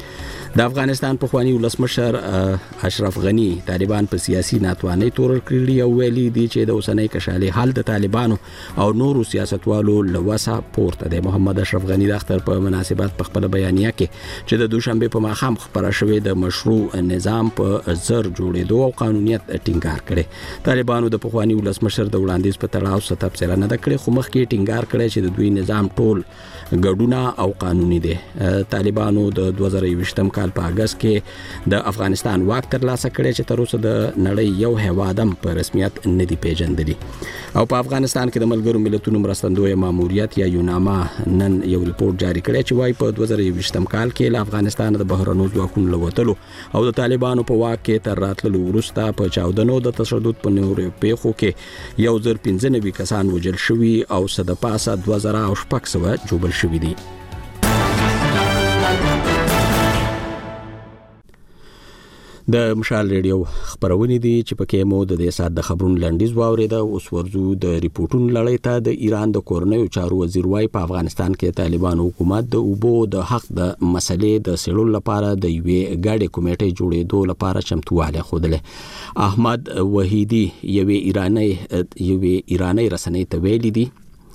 Speaker 1: د افغانستان پخوانی ولسمشر اشرف غنی طالبان په سیاسي ناتوانۍ تور کړی او ویلي دي چې د اوسنۍ کشالي حل د طالبانو او نورو سیاستوالو لوسه پورته دی. محمد اشرف غنی د اختر په مناسبت په خپل بیانیه کې چې د دوشنبه په ماښام خبره شوې د مشروع نظام په زر جوړېدو او قانونیت ټینګار کړي. طالبانو د پخوانی ولسمشر د وړاندیز په تړاو څه تبصره نه کړې، خو مخکې ټینګار کړی چې د دوی نظام ټول ګډونه او قانوني دي. طالبانو د دوه زره یوویشتم کال په اگست کې د افغانستان واک ترلاسه کړی چې تر اوسه د نړۍ یو هیواد هم په رسمیت نه دی پیژندلی. او په افغانستان کې د ملګرو ملتونو مرستندوی ماموریت یا یوناما نن یو ریپورت جاری کړی چې وايي په دوه زره یوویشتم کال کې له افغانستان د بهرنیو ځواکونو لوتلو او د طالبانو په واک کې تر راتللو وروسته په چاودنو د تشدد په نورو پیښو کې یو زر پنځه نوي کسان وژل شوي او څه د پاسه دوه زره او شپږ سوه جوړل شوي دي. د مشال ریډیو خبرونه دي چې پکې مو د دې سات د خبرونو لنډیز واوریده. اوس ورزو د ریپورتونو لړۍ ته. د ایران د کورنیو چارو وزیر وايي په افغانستان کې طالبان حکومت د اوبو د حق د مسلې د سړلو لپاره د یوې ګاډي کمیټې جوړېدو لپاره چمتووالی ښودلی. احمد وحیدی یوې ایرانی یوې ایرانی رسنۍ ته ویلي دي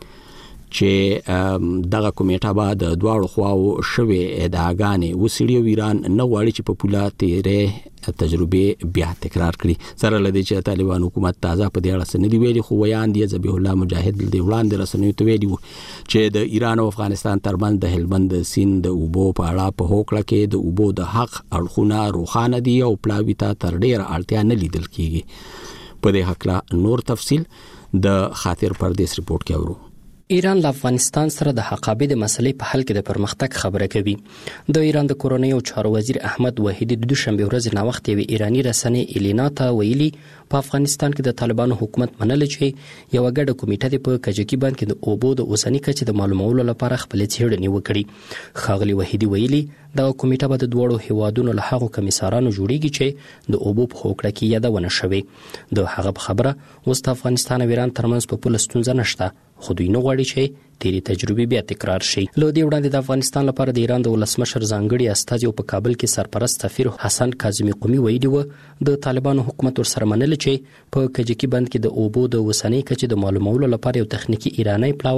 Speaker 1: چې دغه کمیټه به د دواړو خواو شوې ادعاګانې وڅېړي او ایران نه غواړي چې په پوله تیرې تجربې بیا تکرار کړي. سره له دې چې طالبان حکومت تازه په دې اړه څه نه دي ویلي، خو ویان دي ذبیح الله مجاهد د وړاندې رسنیو ته ویلي وو چې د ایران او افغانستان ترمنځ د هلمند سیند د اوبو په اړه په هوکړه کې د اوبو د حق اړخونه روښانه دي او پلاوي ته تر ډېره اړتیا نه لیدل کېږي. په دې هکله نور تفصیل د خاطر پردیس ریپورت کې اورو.
Speaker 2: ایران له افغانستان سره د حقابې د مسلې په حل کې د پرمختګ خبره کوي. د ایران د کورنیو چارو وزیر احمد وحیدی د دوشنبه ورځ نا وخت یو ایرانی رسنۍ الینا ته ویلي په افغانستان کې د طالبانو حکومت منل چې یو ګډه کمیټه د په کجکی باندې د اوبو د اوسنۍ کچې د معلومولو لپاره خپل څېړنې وکړي. خاغلی وحیدی ویلي دا کمیټه به د دوړو هیوادونو له هغو کمیسارانو جوړیږي چې د اوبو په هوکړه کې یادونه شوي. د هغه خبره اوس د افغانستان او ایران ترمنځ په پوله ستونزه نشته، خو دوی نه غواړي چې تیری تجربې بیا تکرار شي. له دې وړاندې د افغانستان لپاره د ایران د ولسمشر ځانګړي استازي په کابل کې سرپرست سفیر حسن کاظمی قومي ویلي و د طالبانو حکومت ورسره منل چې په کجکی بند کې د اوبو د وسنۍ کچې د معلومولو لپاره یو تخنیکی ایرانی پلاوی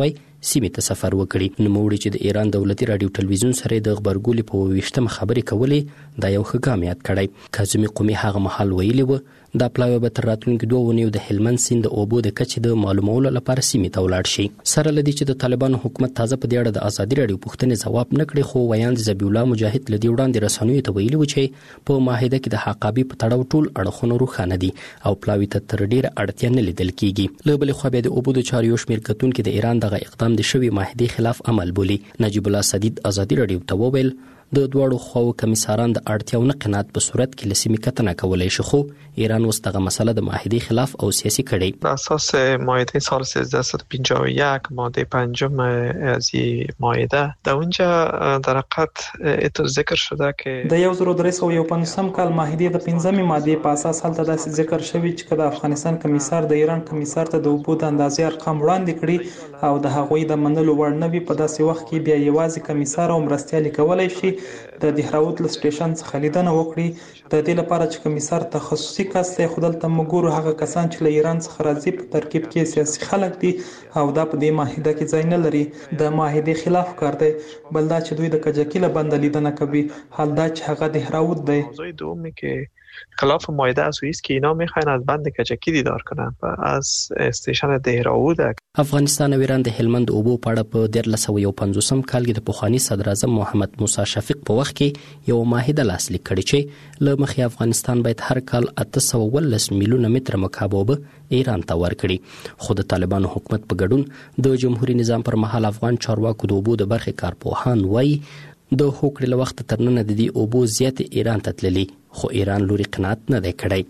Speaker 2: سیمې ته سفر وکړي. نوموړي چې د ایران دولتي رادیو ټلویزیون سره د خبرګولې په ویشتمه خبرې کولې دا یو ښه ګام یاد کړی. کاظمي قومي هغه مهال ویلي و دا پلاوی به تر راتلونکي دوه اونیو د هلمند سیند د اوبو د کچې د معلومولو لپاره سیمې ته ولاړ شي. سره له دې چې د طالبانو حکومت تازه په دې اړه د ازادي راډیو پوښتنې ځواب نه کړي، خو ویاند ذبیح الله مجاهد له دې وړاندې رسنیو ته ویلي و چې په معاهده کې د حقابي په تړاو ټول اړخونه روښانه دي او پلاوی ته تر ډیره اړتیا نه لیدل کیږي. له بلې خوا بیا د اوبو د چارو یو شمېر کتونکي د ایران دغه اقدام د شوې معاهدې خلاف عمل بولي. نجیب الله صدید ازادي راډیو ته وویل د دواړو خواو کمیساران د اړتیاو نه قناعت په صورت کې له سیمې کتنه کولی شي، خو ایران اوس دغه مسله د معاهدې خلاف او سیاسي کړي.
Speaker 6: بر اساس معاهده سال سیزده پنجاه و یک ماده پنجم از این معاهده در اونجا در حقیقت اتو ذکر شده که
Speaker 22: د یو زر درې سوه یو پنځوسم کال معاهدې د پنځمې مادې په اساس هلته داسې ذکر شوی چې د افغانستان کمیسار د ایران کمیسار ته د اوبو د اندازې ارقام وړاندې کړي او د هغوی د منلو وړ نه وي، په داسې وخت کې بیا یوازې کمیسار او مرستیال کولی شي د دهراوت له سټیشن څخه لیدنه وکړي. د دې لپاره چې کمیسار تخصصي کس دی، خو دلته موږ ګورو هغه کسان چې له ایران څخه راځي په ترکیب کې سیاسي خلک دي او دا په دې معاهده کې ځای نه لري. د معاهدې خلاف کار دی. بل دا چې دوی د کجکي له بنده لیدنه کوي، حال دا چې هغه دهراوت دی.
Speaker 6: موضوع دومی که خلاف معاهده است است که اینا میخواین از بند کجکی دیدار کنن و از استیشن دهراوت.
Speaker 2: افغانستان او ایران د هلمند اوبو په اړه په دیارلس سوه یو پنځوسم کال کې د پخواني صدر اعظم محمد موسی شفیق په وخت کې یو معاهده لاسلیک کړې چې له مخې افغانستان باید هر کال اته سوه ولس میلیونه متره مکعب اوبه ایران ته ورکړي. خو د طالبانو حکومت په ګډون د جمهوریت نظام پر مهال افغان چارواکو د اوبو د برخې کارپوهان وایي د هوکړې له وخته تر ننه د دې اوبو زیاتې ایران ته تللي، خو ایران لوري قناعت نه دی کړی.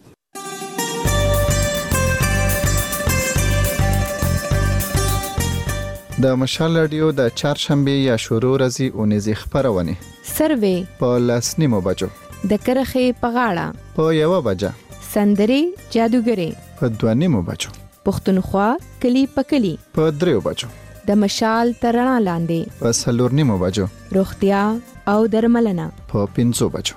Speaker 11: د مشال رادیو د چهارشنبه یا شروع ورځې اونیزې خبرونه
Speaker 12: سروې
Speaker 11: په لاس نیمو بجو
Speaker 12: د کرخې په غاړه
Speaker 11: په یو بجه
Speaker 12: سندرې جادوګرې
Speaker 11: په دوه نیمو بجو
Speaker 12: پښتونخوا کلی په کلی
Speaker 11: په دریو بجو
Speaker 12: د مشال ترنا لاندې
Speaker 11: په څلور نیمو بجو
Speaker 12: روغتیا او درملنه
Speaker 11: په پنځو بجو.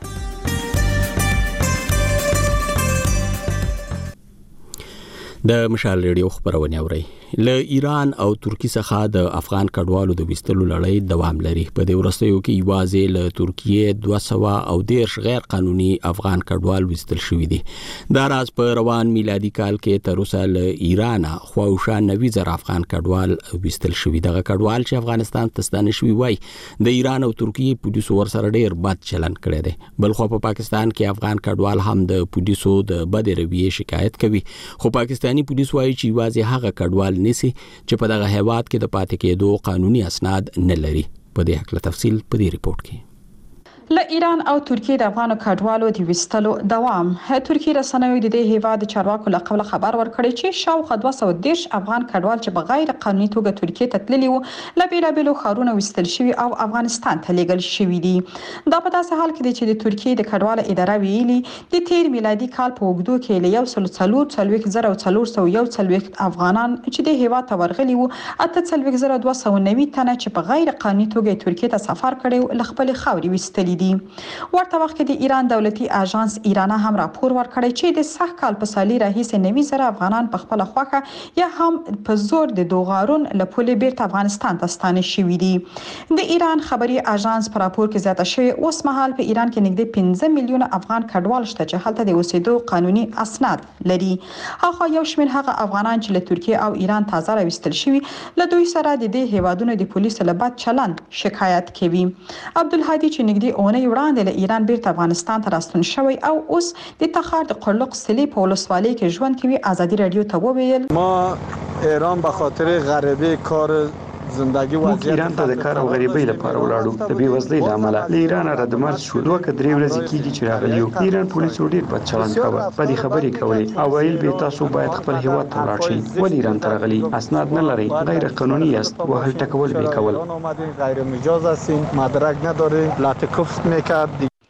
Speaker 1: د مشال ریډیو خبرونه اوري. له ایران او ترکی څخه د افغان کډوالو د وستلو لړۍ دوام لري. په دې ورستیو کې یوازې له ترکیه دوه سوه او دیرش غیر قانوني افغان کډوال وستل شوي دي. دا راز په روان میلادي کال کې تر اوسه له ایران خواوشا نوي زره افغان کډوال وستل شوي. دغه کډوال چې افغانستان ته ستانه شوي وای د ایران او ترکیه پولیسو ورسره ډیر بد چلند کړی دی. بل خو په پاکستان کې افغان کډوال هم د پولیسو د بد رویې شکایت کوي، خو پاکستاني پولیس وایي چې یوازې هغه کډوال نسی چې په دغه هیواد کې د پاتې کېدو قانوني اسناد نه لري. په دې حق له تفصیل په دې ریپورت کې.
Speaker 23: له ایران او ترکیه د افغانو کډوالو د وستلو دوام. ترکیه رسنیو د دې هیواد چارواکو له قبل خبر ورکړی چې شاوخوا دوه سوه دیرش افغان کډوال چې بغیر قانوني توګه ترکیه ته تللي وو له بیلابیلو ښارونو وستل شوي او افغانستان ته لیږل شوي دي. دا په داسې حال کې دی چې د ترکیه د کډوالو اداره ویلي د تیر میلادي کال په اوږدو کې له یو سل څلور څلوېښت زره او څلور سوه یو څلوېښت افغانان چې د هیواد ته ورغلي وو اته څلوېښت زره دوه سوه نوي تنه چې په غیر قانوني توګه ترکیه ته سفر کړی له خپلې خاورې وستلي دي. ورته وخت کې د ایران دولتي اژانس ایرانا هم راپور ورکړی چې د سخت کال په سالي راهیسې نوي زره افغانان په خپل خوخه یا هم په زور د دوغارون له پولې بیرته افغانستان ته ستانه شوي دي. د ایران خبري اژانس په راپور کې زیاته شوی اوس مهال په ایران کې نږدې پنځه میلیونه افغان کډوال شته چې هلته د اوسېدو قانوني اسناد لري. هغه یو شمېر هغه افغانان چې له ترکیه او ایران تازه راوستل شوي له دوی سره د دې هیوادونو د پولیسو له بد چلند شکایت کوي. عبدالهادي چې نږدې اونۍ وړاندې له ایران بیرته افغانستان ته راستون شوی او اوس د تخار د قرلق سلی په ولسوالۍ کې ژوند کوي ازادي رادیو ته وویل
Speaker 24: ما ایران به خاطر غریبی کار زندگی
Speaker 25: موږ ایران ته د کار او غریبۍ لپاره ولاړو. د بېوزلۍ له امله له ایران را د مرز شو. دوه که درې ورځې کېږي چې راغلي یو. د ایران پولیسو ډېر بد چلند کوه، بدې خبرې کولې او ویل به تاسو باید خپل هیواد ته ولاړ شئ. ولې ایران ته راغلي؟ اسناد نه لرئ، غیر قانوني یاست، وهل ټکول به کول.
Speaker 24: غیر مجاز هستین، مدرک ندارین، لطف میکرد.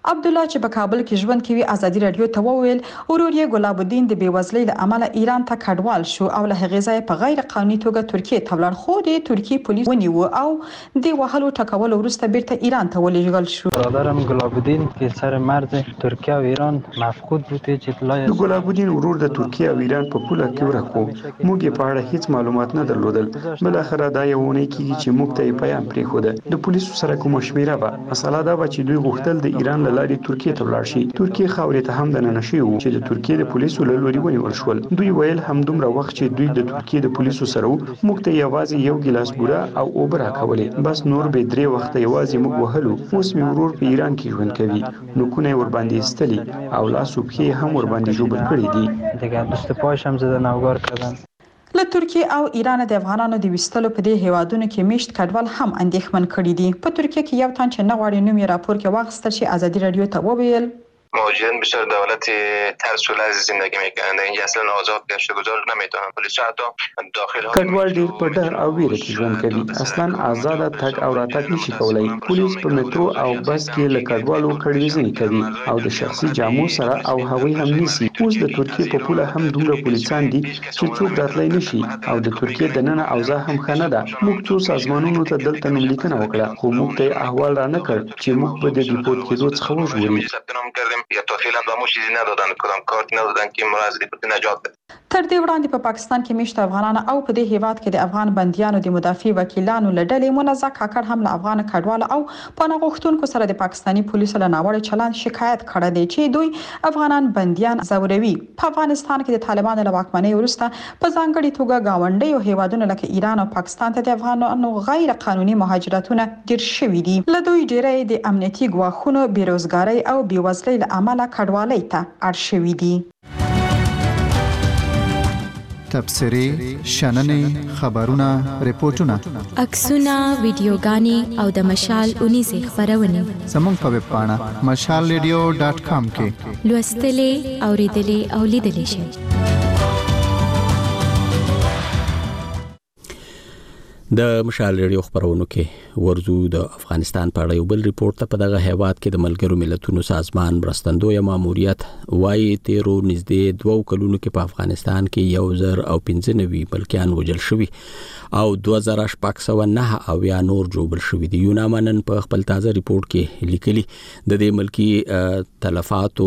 Speaker 23: عبد الله چې په کابل کې ژوند کوي ازادي رادیو ته وویل ورور یې ګلاب الدین د بیوزلۍ له امله ایران ته کډوال شو او له هغې ځایه په غیر قانوني توګه ترکیې ته ولاړ، خو د ترکیې پولیس ونیو او د وهلو ټکولو وروسته بیرته ایران ته ولېږل شو.
Speaker 3: برادرم گلاب الدین که سر مرز ترکیه و ایران مفقود بود هیچ اطلاعی
Speaker 25: د ګلاب الدین ورور د ترکیه او ایران په پوله کې ورکو. موږ یې په اړه هیڅ معلومات نه درلودل. بلاخره دا یو ونې کېږي چې موږ ته یې پیام پرېښوده. د پولیسو سره کومه شمیره وه. مسله دا وه چې دوی غوښتل د ایران له لارې ترکیې ته ولاړ شي. ترکیې خاورې ته هم دننه شوي وو چې د ترکیې د پولیسو له لوري ونیول شول. دوی ویل همدومره وخت چې دوی د ترکیې د پولیسو سره وو موږ ته یوازې یو ګیلاس بوره او اوبه راکولې، بس نور به درې وخته یوازې موږ وهلو. اوس مې ورور په ایران کې ژوند کوي. نوکونه یې ورباندې ایستلي او لاس او پښې هم ورباندې ژوبل کړي دي.
Speaker 3: دیگه دست پاش هم زدن اوگار کردن.
Speaker 23: له ترکیې او ایران د افغانانو د ویستلو په دې هیوادونو کې میشت کډوال هم اندېښمن کړي دي. په ترکیه کې یو تن چې نه غواړي نوم یې راپور کې واخیستل شي ازادي رادیو ته وویل
Speaker 8: مهاجرین بیشتر دولت ترس و لرز زندگی میکنند. اینجا اصلا آزاد گشت گذار نمیتونن. پلیس حتی داخل
Speaker 25: کډوال ډیر په ډار او ویره کې ژوند کوي. اصلا آزاد تګ او راتګ نشي کولای. پولیس په میټرو او بس کې له کډوالو کړویزنې کوي او د شخصي جامو سره او هوی هم نیسي. اوس د ترکیې په پوله هم دومره پولیسان دي چې څوک راتلای نشي او د ترکیې دننه اوضاع هم ښه نه ده. موږ څو سازمانونو ته دلته نوملیکنه وکړه خو موږ ته احوال را نه کړ چې موږ به د ریپورت کېدو څخه وژغوري.
Speaker 8: یا تا فعلا به ما چیزی ندادن، کدام کارت ندادن که ما از ریپورت نجات بدیم.
Speaker 23: تر دې وړاندې په پاکستان کې میشت افغانان او په دې هیواد کې د افغان بندیانو د مدافع وکیلانو له ډلې منزه کاکړ هم له افغان کډوالو او پناه غوښتونکو سره د پاکستاني پولیسو له ناوړه چلند شکایت کړی دی چې دوی افغانان بندیان ځوروي. په افغانستان کې د طالبانو له واکمنۍ وروسته په ځانګړي توګه ګاونډیو هیوادونو لکه ایران او پاکستان ته د افغانانو غیر قانوني مهاجرتونه ډیر شوي دي. له دوی ډیری د امنیتي ګواښونو، بیروزګارۍ او بیوزلۍ له امله کډوالۍ ته اړ شوي دي.
Speaker 11: تبصرې، شننې، خبرونه، ریپورتونه،
Speaker 15: عکسونه، ویډیوګانې او د مشال اونیزې خبرونه
Speaker 11: زموږ په ویب پاڼه مشال ریډیو ډاټ کام کې
Speaker 15: لوستلې، اوریدلې او لیدلې شئ.
Speaker 1: د مشال ریډیو خبرونو کې ورزو د افغانستان په اړه یو بل ریپورت ته په دغه هیواد کې د ملګرو ملتونو سازمان مرستندوی ماموریت وایي تیرو نږدې دوه کلونو کې په افغانستان کې یو زر او پنځه نوي ملکیان وژل شوي او دوه زره شپږ سوه نهه اویا نور ژوبل شوي دي. یونامنن په خپل تازه ریپورت کې لیکلي د دې ملکی تلفاتو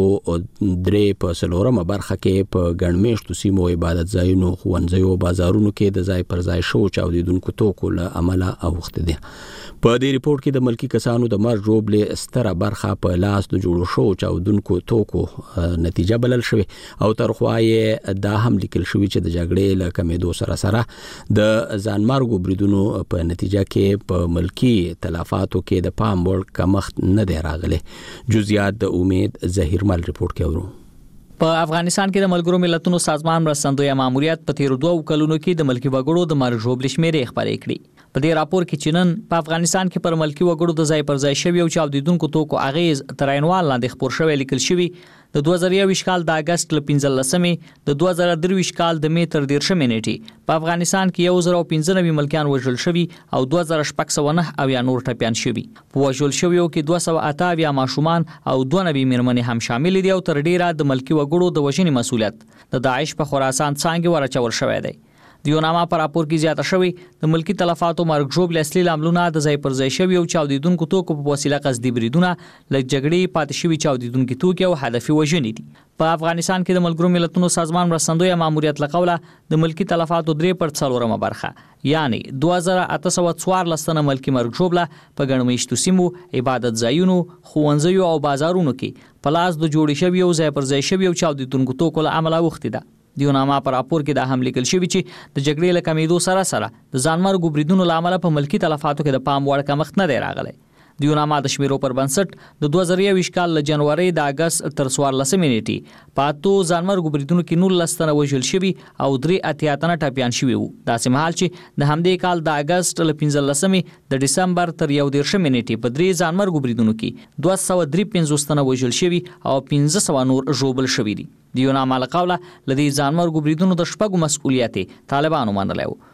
Speaker 1: درې په څلورمه برخه کې په ګڼمېشتو سیمو، عبادت ځایونو، ښوونځیو او بازارونو کې د ځای پر ځای شو چاودیدونکو توکو له امله اوښته دي. په دې ریپورت کې د ملکی کسانو د مرګ ژوبلې ستره برخه په لاس د جوړو شو چاودونکو توکو نتیجه بلل شوی او ترخوا یې دا هم لیکل شوی چې د جګړې له کمېدو سره سره د ځانمرګو بریدونو په نتیجه کې په ملکی تلفاتو کې د پام وړ کمښت نه دی راغلی. جزئیات د امید ظهیرمل ریپورت کې اورو.
Speaker 9: په افغانستان کې د ملګرو ملتونو سازمان مرستندوی ماموریت په تیرو دوه کلونو کې د ملکی وګړو د مرګ ژوبلې شمیرې خبرې کړې. په دې راپور کې چې نن په افغانستان کې پر ملکی وګړو د ځای پر ځای شوی او چاودیدونکو توکو اغیز تر عینوال لاندې خبر شوی لیکل شوی د دوه زره یو کال د اگست ل پنځلسمې د دوه زره درې کال د می تر دیرشمې نیټې په افغانستان کې یو زر او پنځه نوي ملکیان وژل شوي او دوه زره شپږ سوه نهه اویا نور ټپیان شوي. په وژل شویو کې دوه سوه اته اویا ماشومان او دوه نوي میرمنې هم شامل دي او تر ډیره د ملکی وګړو د وژنې مسؤلیت د داعش په خراسان څانګې ورچول شوی دی. د یوناما پر راپور کې زیاته شوی د ملکی تلفاتو مرګ ژوبلې اصلي لاملونه د ځای پر ځای شوی او چاودیدونکو توکو په وسیله قصدي بریدونه، لږ جګړې، پاتې شوي چاودیدونکو توکي او هدفي وژنې دي. په افغانستان کې د ملګرو ملتونو سازمان مرستندوی ماموریت لقوله د ملکی تلفاتو درې پر څلورمه برخه یعنی دوه زره اته سوه څوارلس تنه ملکی مرګ ژوبله په ګڼمېشتو سیمو، عبادت ځایونو، ښوونځیو او بازارونو کې په لاس د جوړې شوي او ځای پر ځای شوي او چاودیدونکو توکو له امله اوښتې ده. د یوناما پر راپور کې دا هم لیکل شوی چې د جګړې له کمېدو سره سره د ځانمرګو بریدونو له امله په ملکی تلفاتو کې د پام وړ کمښت نه دی راغلی. د یوناما د شمیرو پر بنسټ د دوه زره یو کال له جنوري د اگست تر څوارلسمې نیټې په اتو ځانمرګو بریدونو کې نولس تنه وژل شوي او درې اتیا تنه ټپیان شوي وو. داسې مهال چې د همدې کال د اگست له پنځلسمې د ډسمبر تر یو دېرشمې نیټې په درې ځانمرګو بریدونو کې دوه سوه درې پنځوس تنه وژل شوي او پنځه سوه نور ژوبل شوي دي. د یوناما له قوله له دې ځانمرګو بریدونو د شپږو مسؤلیت طالبانو منلی و.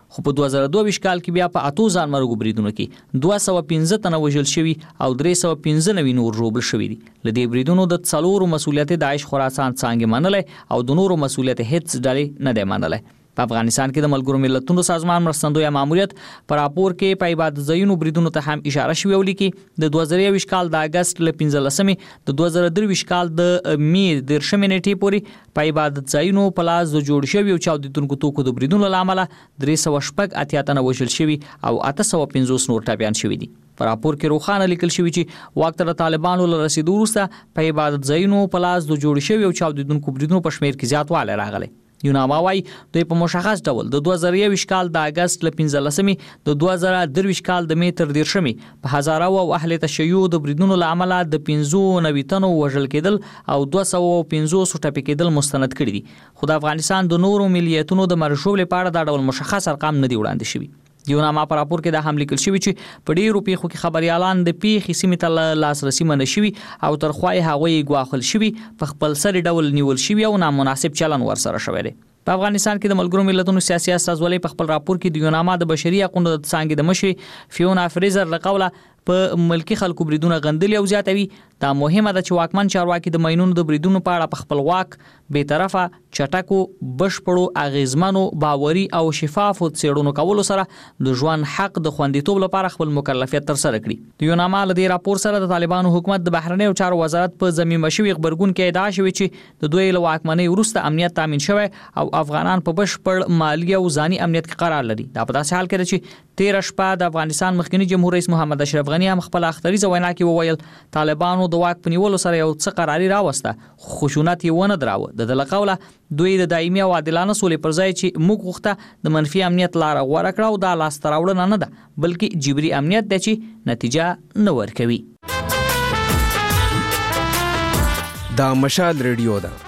Speaker 9: خو په دوه زره دوه کال کې بیا په اتو ځان مرګ بریدونو کې دوه سوه پنځه تنه وژل شوي او درې سوه پنځه نوي نور ژوبل شوي دي. له دې بریدونو د څلورو مسؤلیت داعش خراسان څانګې منلی او د نورو مسؤلیت هیڅ ډلې نه دی منلی. په افغانستان کې د ملګرو ملتونو سازمان مرستندوی ماموریت پر راپور کې په عبادت ځایونو بریدونو ته هم اشاره شوې او لیکي د دوه زره یو کال د اگست ل پنځلسمې د دوه زره درې کال د می درشمې نیټې پورې په عبادت ځایونو په لاس د جوړ شوي او چاودیدونکو توکو د بریدونو له امله درې سوه شپږ اتیا تنه وژل شوي او اته سوه پنځوس نور ټپیان شوي دي. په راپور کې روښانه لیکل شوی چې واک ته د طالبانو له رسیدو وروسته په عبادت ځایونو په لاس د جوړ شوي او چاودیدونکو بریدونو په شمېر کې زیاتوالی راغلی. یوناما وايي دوی په مشخص ډول د دوه زره یو کال د اگست ل پنځلسمې د دوه زره درې کال د می تر دیرشمې په هزاره او اهل تشیع د بریدونو له امله د پنځه نوي تنو وژل کېدل او دوه سوه پنځوس ټپي کېدل مستند کړي دي. خو د افغانستان د نورو ملیتونو د مرشوب لپاره دا ډول مشخص ارقام نه دي وړاندې شوي. یوناما په راپور کې دا هم لیکل شوی چې په ډیرو پیښو کې خبريالان د پیښې سیمې ته لاسرسي منع شوي او تر خوای هغوی ګواښل شوي په خپل سر ډول نیول شوي او نامناسب چلن ورسره شوی دی. په افغانستان کې د ملګرو ملتونو سیاسي استازولۍ په خپل راپور کې د یوناما د بشري حقوقو د څانګې د مشري فیونا فریزر له قوله په ملکی خلکو بریدونه غندلي او زیاتوي. دا مهمه ده چې واکمن چارواکي د ماینونو د بریدونو په اړه په خپل واک به طرفه چټکو بشپړو اغیزمنو باوري او شفافو څېړنو کولو سره د ژوند حق د خوندیتوب لپاره خپل مکلفیت تر سره کړي. د یوناما له دې راپور سره د طالبانو حکومت د بهرنیو چارو وزارت په ضمیمه شوي خبرګون کې ادعا شوې چې د دوی له واکمنۍ وروسته امنیت تامین شوی او افغانان په بشپړ مالی او ځاني امنیت کې قرار لري. دا په داسې حال کې ده چې تېره شپه د افغانستان مخکنی جمهور رئیس محمد اشرف غني هم خپل اختریزه وینا کې وویل طالبانو د واک په نیولو سره یو څه قراري راوسته خو خشونت یې ونه دراوه. د دغه قوله دوی د دایمي او عادلانه سولې پر ځای چې موږ غوښته د منفي امنیت لاره غوره کړه او دا لاسته راوړنه نه ده بلکې جبري امنیت دی چې نتیجه نه ورکوي.
Speaker 10: دا مشال ریډیو ده.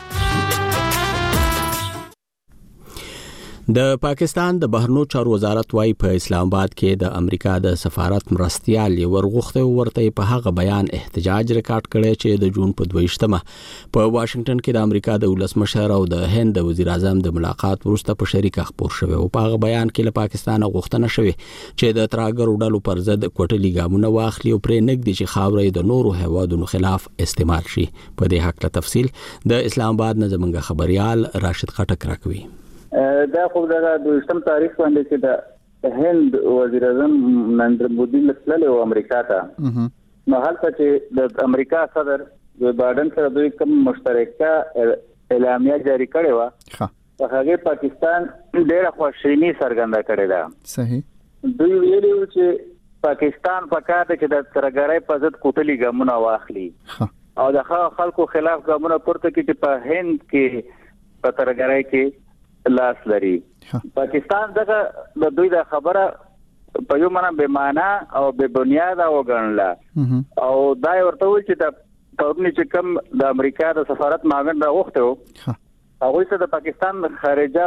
Speaker 1: د پاکستان د بهرنیو چارو وزارت وايي په اسلام آباد کې د امریکا د سفارت مرستيال ورغوښته ورته په هغه بیان احتجاج ریکارډ کړي چې د جون په دویشتمه په واشنگټن کې د امریکا د ولسمشر او د هند د وزیر اعظم د ملاقات وروسته په شریکه خبر شوی او په هغه بیان کې له پاکستان غوښتنه شوی چې د تراګر ډلو پر ضد کوټلي ګامونه واخلي او پرې نګدي چې خاورې د نورو هوادونو خلاف استعمال شي. په دې حق له تفصیل د اسلام آباد نه زموږ خبريال راشد خټک راکوي.
Speaker 13: دا خو د دویشتم تاریخ باندې چې د هند وزیر اعظم نریندر مودي لسله او امریکا ته نو هلته چې د امریکا صدر جو بایدن سره دوی کوم مشترکه اعلامیه جاری کړې و په هغه پاکستان ډېر خوشحالي څرګنده کړې ده.
Speaker 11: صحیح.
Speaker 13: دوی ویلي چې پاکستان په کار کې د ترګړې په ضد کوټلي ګامونه واخلي او د خلکو خلاف ګامونه پورته کړي چې په هند کې په ترګړې کې لاس لري. پاکستان دغه د دوی د خبره په یو معنا به معنا او به بنیاد او ګڼله او دا ورته وایي چې د پرونی چې کوم د امریکا د سفارت معاون راوخته هغه څه د پاکستان خارجه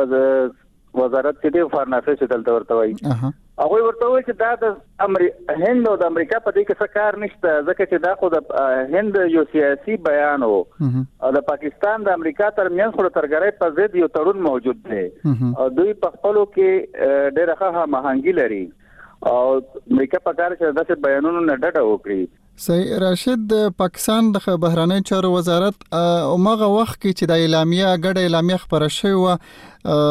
Speaker 13: وزارت کې د فارن افیرز دلته ورته وایي هغه ورته وایي چې دا د امریکا هند او د امریکا په دې کې څه کار نشته ځکه چې دا خو د هند یو سیاسي بیان وو او د پاکستان د امریکا ترمنځ خو ترګړې په ضد یو تړون موجود دی او دوی په خپلو کې ډېر ښه هماهنګي لري او امریکا په کار کې داسې بیانونو نه ډډه وکړي.
Speaker 11: صحیح. راشد د پاکستان د بهرنی چارو وزارت اومغه وخت کې چې د اعلامیه ګډه اعلامیه خبره شوې و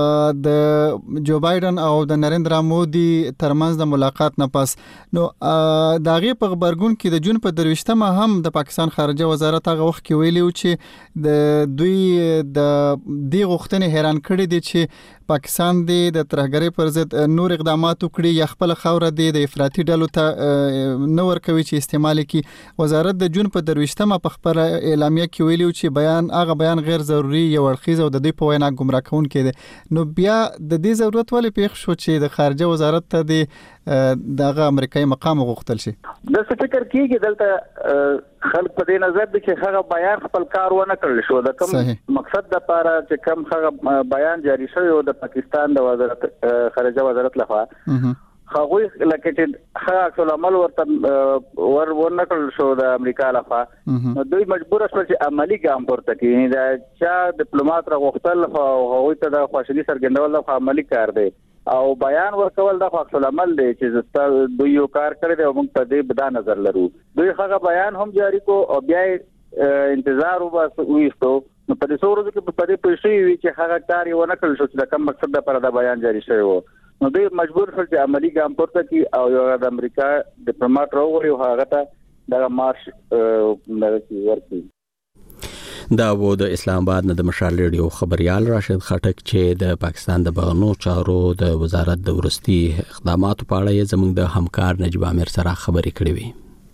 Speaker 11: د جو بایدن او د نریندرا مودي ترمنځ د ملاقات نه پس نو داغه په خبرګون کې د جون په درويشتمه هم د پاکستان خارجه وزارت هغه وخت کې ویلي و چې د دوی د دی غوښتنې حیران کړي دي چې پاکستان د ترهګرۍ پر ضد نور اقدامات وکړي یا خپل خوره دي د افراطي ډلو ته نور کوي چې استعمال کی. وزارت د جون په درويشتمه په خبر اعلامیه کې ویلي چې بیان هغه بیان غیر ضروري یو اړخیز او د دې په وینا گمراه کون کړي. نو بیا د دې ضرورت ولې پیښ شو چې د خارجه وزارت ته د دغه امریکایي مقام غوښتل شي؟
Speaker 13: د فکر کېږي دلته خلک په دې نظر دي چې هغه بیان خپل کار ونه کړل شو د کوم مقصد لپاره چې کوم هغه بیان جاری شوی او د پاکستان د وزارت خارجه وزارت لخوا هغه لکه چې هغه ټول عمل ورته ور ورنکل شو د امریکا لخوا نو دوی مجبور شول چې عملی ګام پورته کړي دا چې ډیپلوماټ راغوښتل او هغه ته د خوشالي سرګندول د عملی کار دی او بیان ورکول د خپل عمل دی چې دوی یو کار کړی دی او موږ په دې بدا نظر لرو. دوی هغه بیان هم جاری کو او بیا انتظار وباسو نو په دې څورو کې په دې پېښې وی چې هغه کار یو نه کړل شو چې د کوم مقصد لپاره د بیان جاری شوی وو. نو دوی مجبور شول چې عملی ګام پورته کړي او یو د امریکا ډیپلوماټ راوړي او هغه ته د مارش ورکړي.
Speaker 1: دا و د اسلام آباد نه د مشال ریډیو خبريال راشد خټک چې د پاکستان د بغنو چارو د وزارت د ورستي اقداماتو په اړه زموږ د همکار نجیب امیر سره خبرې کړې وي.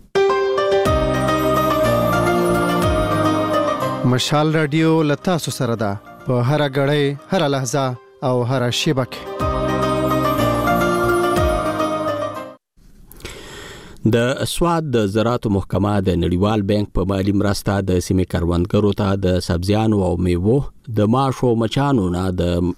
Speaker 11: مشال ریډیو لتا سره ده په هر غړې هر لحظه او هر شیبه کې.
Speaker 1: د سواد د زراعت محکمه د نړیوال بانک په مالی مرسته د سیمې کروندګرو ته د سبزیانو او میوو د ماشو مچانو نه د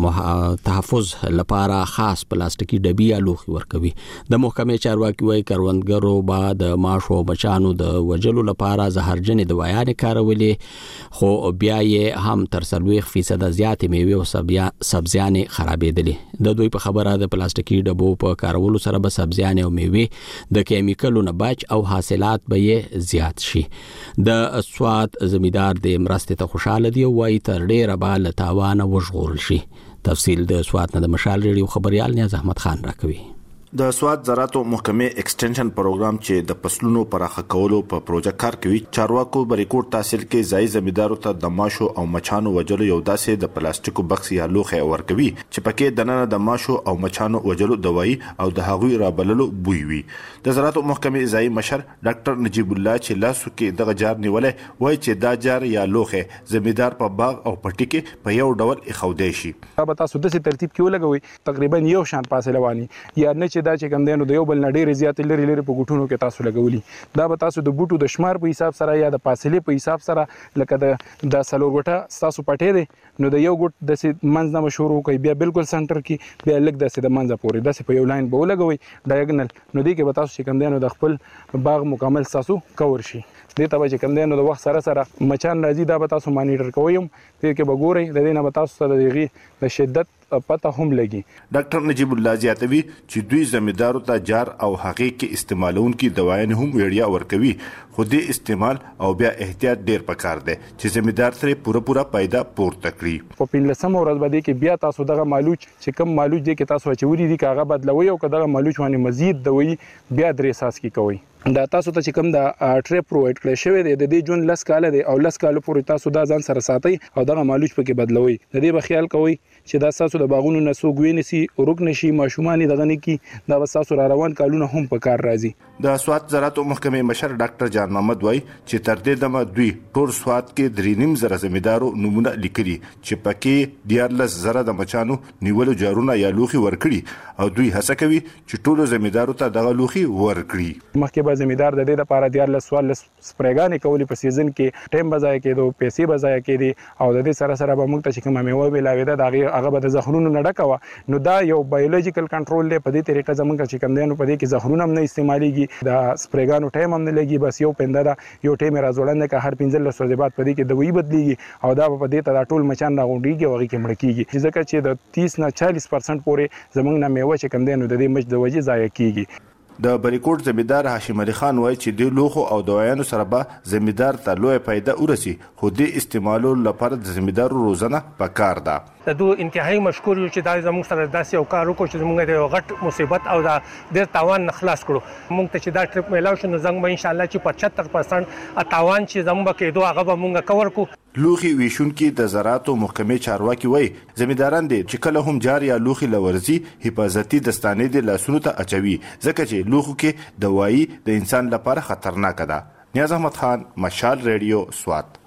Speaker 1: تحفظ لپاره خاص پلاستیکي ډبی یا لوخي ورکوي. د محکمې چارواکي وايي کروندګرو به د ماشو مچانو د وجلو لپاره زهرجنې دوايانې کارولې خو بیا یې هم تر څلوېښت فیصد زیات میوې او سبزیانې خرابېدلې. د دوی په خبره د پلاستیکي ډبو په کارولو سره به سبزیانې او میوې د کیمیکلو نه بچ او حاصلات به یې زیات شي. د سواد زمیدار د مرستې ته خوشاله دی او وايي تر ډیره به له تاوانه وژغورل شي. تفصیل د سواد نه د مشال ریډیو خبريال نیاز احمد خان راکوي.
Speaker 4: د سواد زراعت محکمې ایکسټنشن پروګرام چې د فصلونو پراخه کولو په پروژه کار کوي چارواکو بریکوټ تحصیل کې ځای زمیدارو ته د ماشو او مچانو وجلو یو داسې د پلاستیکو بکس یا لوخه ورکوي چې پکې د نن د ماشو او مچانو وجلو دوايي او د هغوی رابللو بوی وي. د زراعت محکمې ځای مشر ډاکټر نجیب الله چې لاسو کې دغه جار نیولې وایي چې دا جار یا لوخه زمیدار په باغ او پټي کې په یو ډول اخودي شي.
Speaker 14: دا به تاسو د ترتیب کې ولګوي تقریبا یو شان فاصله وانی یا نه چې دا چې کوم دینو د یو بل نډیر زیات لري لري په ګټونو کې تاسو لګولي. دا به تاسو د بوټو د شمار په حساب سره یا د فاصله په حساب سره لکه د د سلور غټه تاسو پټې دي نو د یو ګټ د منځ نه شروع کوي بیا بالکل سنټر کې بیا لګ د د منځ پورې د په یو لاین به ولګوي ډایګنل نو دی کې به تاسو چې کوم دینو د خپل باغ مکمل تاسو کور شي. دې ته چې کوم دینو د وخت سره سره مچان راځي دا به تاسو مانیټر کوئ په کې به ګورئ د دې نه به تاسو سره دغه د شدت پته هم لګي.
Speaker 4: ډاکټر نجیب الله زیاتوي چې دوی زمیدارو ته جار او هغې کې استعمالونکي دوايانې هم ویډیا ورکوي خو دې استعمال او بیا احتیاط ډیر پکار دی چې زمیدار ترې پوره پوره پیدا پورته کړي.
Speaker 14: په پنځلسمه ورځ باندې کې بیا تاسو دغه مالوچ چې کوم مالوچ دی کې تاسو اچولي دي کاغه بدلوي او کداغه مالوچ باندې مزید دوی بیا درې ساس کې کوي. دا تاسو ته چې کوم د ټریپ پرووایډ کړی شوی دی د دې جون لس کال دی او لس کال پورې تاسو دا ځان سره ساتي او دغه مالوچ پکې بدلوي. د دې به خیال کوئ چې دا تاسو د باغونو نه سوګوي نسی ورک نشي ماشومان دغه نه کی دا تاسو را روان کالونه هم په کار راځي.
Speaker 4: د سواد زراعت محکمې مشر ډاکټر جان محمد وای چې تر دې دمه دوی ټول سواد کې درې نیم زره زمیدارو نمونه لیکلي چې پکې دیارلس زره د مچانو نیولو جارونه یا لوخي ورکړي او دوی هڅه کوي چې ټول زمیدارو ته دغه لوخي ورکړي.
Speaker 14: مخکې به زمیدار د دې لپاره دیارلس سوال سپریګانې کولې په سیزن کې ټیم بځای کېدو پیسې بځای کېدي او د دې سره سره به موږ ته چې کومه میوه ملاوي ده دغه هغه به د زهرونو نه ډکوه نو دا یو بایولوژیکل کنټرول دی. په دې طریقه زموږ چې کوم دینو په دې کې زهرونه هم نه استعمالېږي د سپریګانو ټایم هم نه لګي بس یو پنده ده یو ټایم راځوړنده که هر پنځلس ورځې بعد په دې کې دوی بدلیږي او دا په دې ته دا ټول مچان راغونډيږي او هغه کې مړ کیږي ځکه چې د تیس نه چالیس پرسنټ پورې زموږ نه میوه چې کوم دینو د دې مچ د وجې ضایع کیږي.
Speaker 4: د بریکوټ زمیدار هاشم علي خان وایي چې د لوخو او دوايانو سره به زمیدار ته لوی پیدا ورسي خو د استعمالو لپاره د زمیدارو روزانه پکار ده.
Speaker 16: د دوه انتهایی مشکور یو چې دا زموږ سره داسې یو کار وکړو چې زموږ د غټ مصیبت او د ډېر تاوان نه خلاص کړو. موږ ته چې دا ټریپ میلاو شو نو زنګ به ان شاء الله چې پچهتر پرسنټ تاوان چې زموږ به کېدو هغه به موږ کور کو.
Speaker 4: لوخي ویشونکي د زراعت محکمې چارواکي وایي زمیداران دي چې کله هم جار یا لوخي لورزي حفاظتي دستانې د لاسونو ته اچوي ځکه چې لوخو کې دوايي د انسان لپاره خطرناک ده. نیاز احمد خان مشال ریډیو سوات.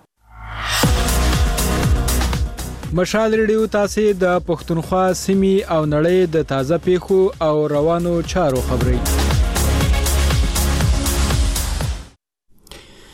Speaker 7: مشال ریډیو تاسو د پښتونخوا سیمې او نړۍ د تازه پیښو او روانو چارو خبري.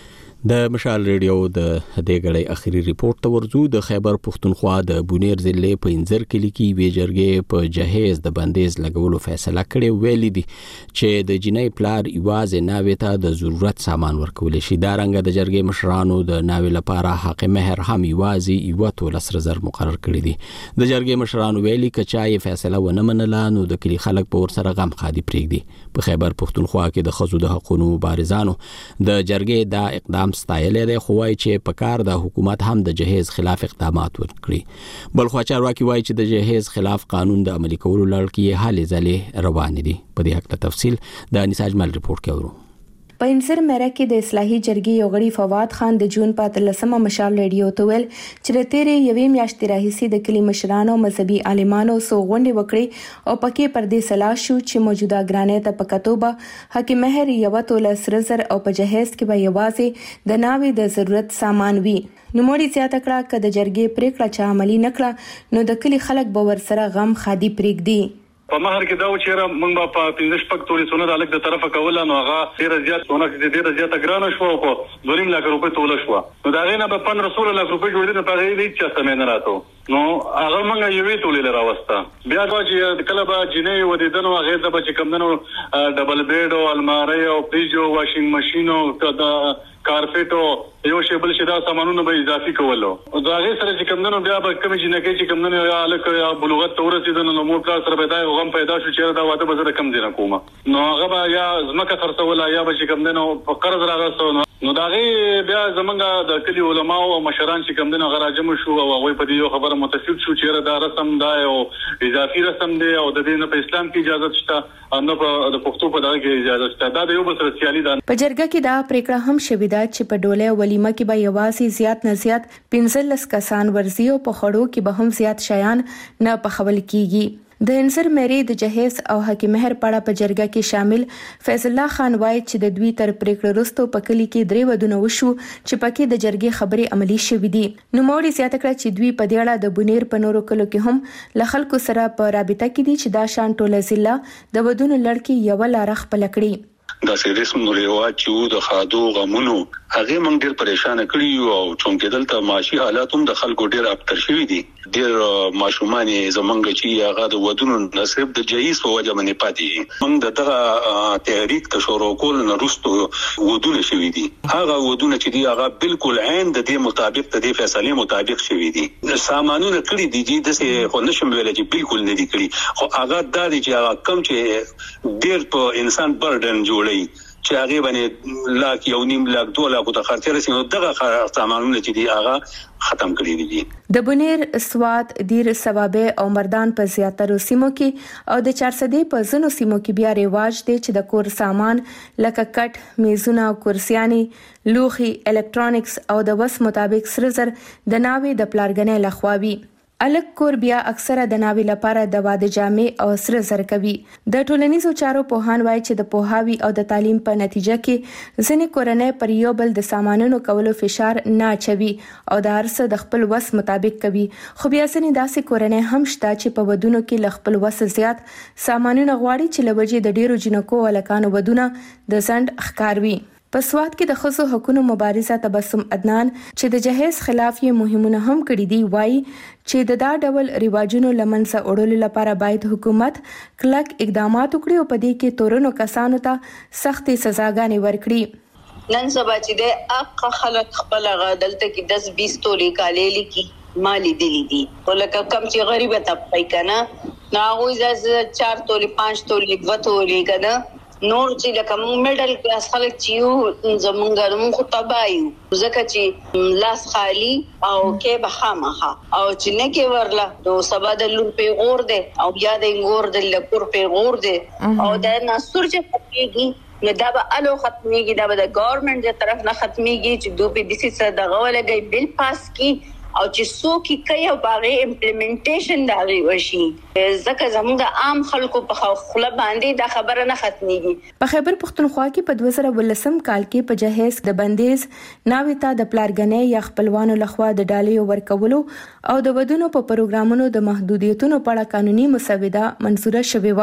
Speaker 1: د مشال ریډیو د دې غړې اخیری ریپورت ته ورځو. د خیبر پښتونخوا د بونیر ضلع په انځر کلی کې وی جرګې په جهیز د بندیز لګولو فیصله کړې، ویلي دي چې د جنۍ پلار یوازې ناوې ته د ضرورت سامان ورکول شي. دا رنګ د جرګې مشرانو د ناوې لپاره حق مهر هم یوازې یو تولسر زر مقرر کړی دي. د جرګې مشرانو ویلي چې چا فیصله ونه منله نو د کلی خلک په ورسره غم خادي پرېږدي. په خیبر پښتونخوا کې د ښځو د حقوقو مبارزانو د جرګې دا اقدام ستایلې ده، خو وايي چې په کار د حکومت هم د جهیز خلاف اقدامات وکړي. بل خو چارواکي وايي چې د جهیز خلاف قانون د عملي کولو لړ کې هلې ځلې روان دي. په دې حق تفصیل د انیساج مل ریپورت کې اورو.
Speaker 12: په انځر مېره کې د اصلاحي جرګې یو غړي فواد خان د جون په اتلسمه مشال ریډیو ته ویل چې د تیرې یوې میاشتې راهیسې د کلي مشرانو مذهبي عالمانو سو غونډې وکړې او پکې پر دې سلا شو چې موجوده ګرانۍ ته په کتوبه حق مهر یو تولسر زر او په جهیز کې به یوازې د ناوې د ضرورت سامان وي. نو موري زیاته کړه چې د جرګې پریکړه چا عملی نکړه نو د کلي خلک به ورسره غم خادي پرېږدي.
Speaker 5: په مہر کې دا و چې موږ په پنځه شپږ توري سونه د الګ د طرفه کوله نو هغه ډیر زیات سونه کې ډیر زیات ګرانه شو او په دوه لک روپۍ توله شو. نو دا غینه په پندرہ سولہ لک روپۍ جوړې نه پغې دي چې څه نه راتو. نو هغه موږ یوې تولې راوسته. بیا دا چې کله به جنې و دي دنو هغه د بچ کم دنو ډبل بیډ او الماری او فریج او واشینګ ماشين او د کارپټ او یو شی بل شي دا سامانونه به اضافي کولو. دا هغه سره چې کم دنو بیا به کوم چې نه کوي چې کم دنو یا الک یا بلوغت تورسیدنه نو مور کار سره به دا غم پیدا شو چې دا واده به زره کم دینه کومه. نو هغه به یا زمکه خرڅوله یا به چې کم دنو په قرض راغستو. نو دا غي بیا زمونږ د کلی علماء او مشران چې کم دنو غراجم شو او هغه په دې یو خبره متفق شو چې دا رسم دا او اضافي رسم دی او د دې نه په اسلام کې اجازه شته نو په د پښتو په دغه کې اجازه شته. دا د یو بل سره سیالي ده.
Speaker 12: په جرګه کې دا پریکړه هم شوې ده چې په ډوله ولیمه کې به یوازې زیات نه زیات پنځلس کسان ورزي او په خړو کې به هم زیات شیان نه پخول کیږي. د انځر مېری د جهیز او حق مهر پړه په جرګه کې شامل فیض الله خان وایي چې د دوی تر پریکړه وروسته په کلی کې درې ودونه وشو چې پکې د جرګې خبرې عملی شوې دي. نو موري زیاته کړه چې دوی په دې اړه د بونیر په نورو کلو کې هم له خلکو سره په رابطه کې دي چې دا شان ټوله ضلع د ودونو لړ کې یو لار خپل کړي.
Speaker 17: دا سریسم ریواج چې د خادو غمونو هغه مونږ ډیر پریشان کړی او چونکې دلته معاشي حالات هم د خلکو ډیر اپتر شوي دي. ډیر ماشومان زمونږ چې هغه د ودونو نصیب د جهیز په وجه باندې پاتې مونږ د دغه تحریک ته شروع کول نه وروسته ودونه شوي دي. هغه ودونه چې دی هغه بالکل عین د دې مطابق د دې فیصله مطابق شوي دي. سامانونه کړی دي چې د خو نشم ویل چې بالکل نه دي کړی خو هغه د دې چې هغه کم چې ډیر په انسان برډن جوړي چې هغه باندې لاک یو نیم لاک دوه لاک ته خرڅ رسېږي نو دغه سامانونه چې دی هغه ختم کړی دي.
Speaker 12: د بونیر سوات دیر ثوابه او مردان په زیاترو سیمو کې او د چارسدې په ځینو سیمو کې بیا ریواج دی چې د کور سامان لکه کټ میزونه کرسیانې لوخي الکترونیکس او د وس مطابق سره زر د ناوې د پلارګنې لخواوي. الک کور بیا اکثره د ناوی لپاره د واده جامې او سره زر کوي. د ټولنیزو چارو پوهان وایي چې د پوهاوی او د تعلیم په نتیجه کې ځینې کورنۍ پر یو بل د سامانونو کولو فشار نه اچوي او د هر څه د خپل وس مطابق کوي. خو بیا ځینې داسې کورنۍ هم شته چې په ودونو کې له خپل وس زیات سامانونه غواړي چې له وجې د ډیرو جنکو او هلکانو ودونه د ځنډ ښکار وي. په سوات کې د ښځو حقوقو مبارزه تبسم عدنان چې د جهیز خلاف یې مهمونه هم کړې دي وایي چې د دا ډول ریواجونو لمنځه وړلو لپاره باید حکومت کلک اقدامات وکړي او په دې کې تورنو کسانو ته سختې سزاګانې ورکړي.
Speaker 18: نن سبا چې د اق خلک خپل غدلته کې دس بیس تولې کالې لیکي مالی دلی دي ولکه کم چې غریب طبقه کنه نو هغه ز چار تولې پانچ تولې دوه تولې کنه نور چې لکه میډل کلاس خلک چې یو زمونږ موږ خو تبایو ځکه چې لاس خالی او کې به خامخه او چې نه کې ورله نو سبا د لور په غور دی او بیا د غور د لکور په غور دی او د ناسور چې ختميږي نو دا به الو ختميږي دا به د ګورنمنت د طرف نه ختميږي چې دوی په دې څه دغه ولګي بل پاس کی او چې څوک کوي او باغې امپلیمنټیشن دا وشي ځکه زموږ عام خلکو په خله باندې دا خبره نه ختميږي.
Speaker 12: په خیبر پښتونخوا کې په دوه زره ولسم کال کې په جهیز د بندیز ناوې ته د پلارګنې یا خپلوانو لخوا د ډالۍ ورکولو او د ودونو په پروګرامونو د محدودیتونو په اړه قانوني مسوده منزوره شوې و.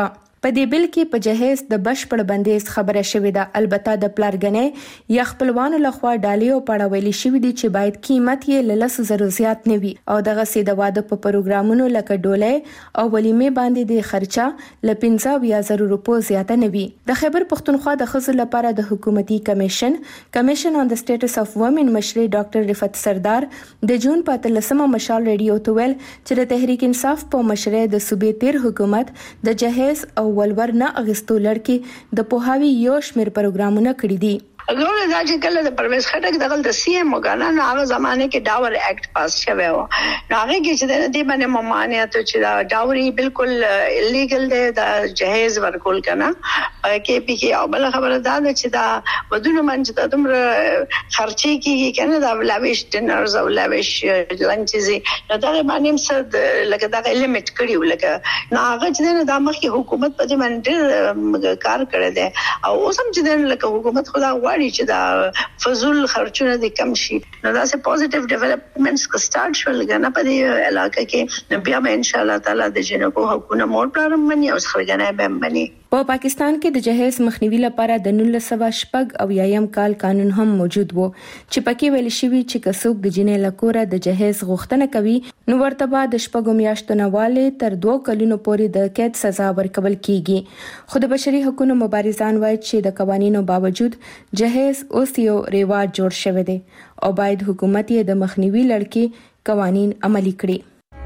Speaker 12: په دې بل کې په جهیز د بشپړ بندیز خبره شوې ده. البته د پلارګنې یا خپلوانو لخوا ډالۍ او پړاوېلې شوې دي چې باید قیمت یې له لسو زرو زیات نه وي او دغه سي د واده په پروګرامونو لکه ډولۍ او ولیمې باندې د خرچه ل پنځه اویا زره روپو زیاته نه وي. د خیبر پښتونخوا د ښځو لپاره د حکومتي کمیشن کمیشن آن د سټیټس اف وومن مشر ډاکټر رفعت سردار د جون په اتلسمه مشال ریډیو ته ویل چې د تحریک انصاف په مشرۍ د صوبې تیر حکومت د جهیز او ولور نه اغستو لړکی د پوهاوی یو شمېر پروګرامونه کړی دي.
Speaker 6: ګوره دا چې کله د پرویز خټک دغه د سی ایم وګانا نو هغه زمانه کې ډاور اکټ پاس شوی و. نو هغه کې چې د دې باندې ممانعت چې دا ډاوري بالکل الیګل دی د جهیز ورکول کنه کې پی کې او بل خبره دا چې دا ودونه من چې د دومره خرچي کیږي کنه دا لاویش ډینرز او لاویش لنچز نو دا باندې صد لکه دا لیمټ کړیو لکه نو هغه چې دا مخکې حکومت په دې باندې کار کړی دی او اوس هم چې لکه حکومت خدا چې دا فزول خرچونه دي کم شي نو دا سه پوزټیو ډیولپمنټس کو سٹارټ شول غنا په دې علاقې کې بیا به ان شاء الله تعالی د جنکو حقوقونه مور پرم مني او خلګنه به مني.
Speaker 12: په پاکستان کې د جهیز مخنیوي لپاره د نولس سوه شپږ او یایم کال قانون هم موجود وو چې پکې ویل شوی چې کڅوک د جنې لکوره د جهیز غوښتنه کوي نو ورته بعد د شپږو میاشتو نه والي تر دوه کلونو پورې د قید سزا ورکول کیږي. خو د بشري حقوقو مبارزان وایي چې د قوانینو باوجود جهیز اوس یو ریواج جوړ شوی دی او باید حکومت یې د مخنیوي لړکی قوانین عملي کړي.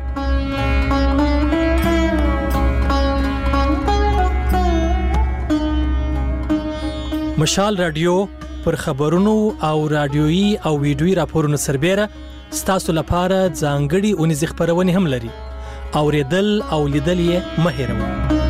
Speaker 19: مشال رادیو پر خبرونو او رادیويي او ویډیويي راپورونو سربېره ستاسو لپاره ځانګړي اونیز خبرونه هم لري. اوریدل او لیدل یې مه هېروئ.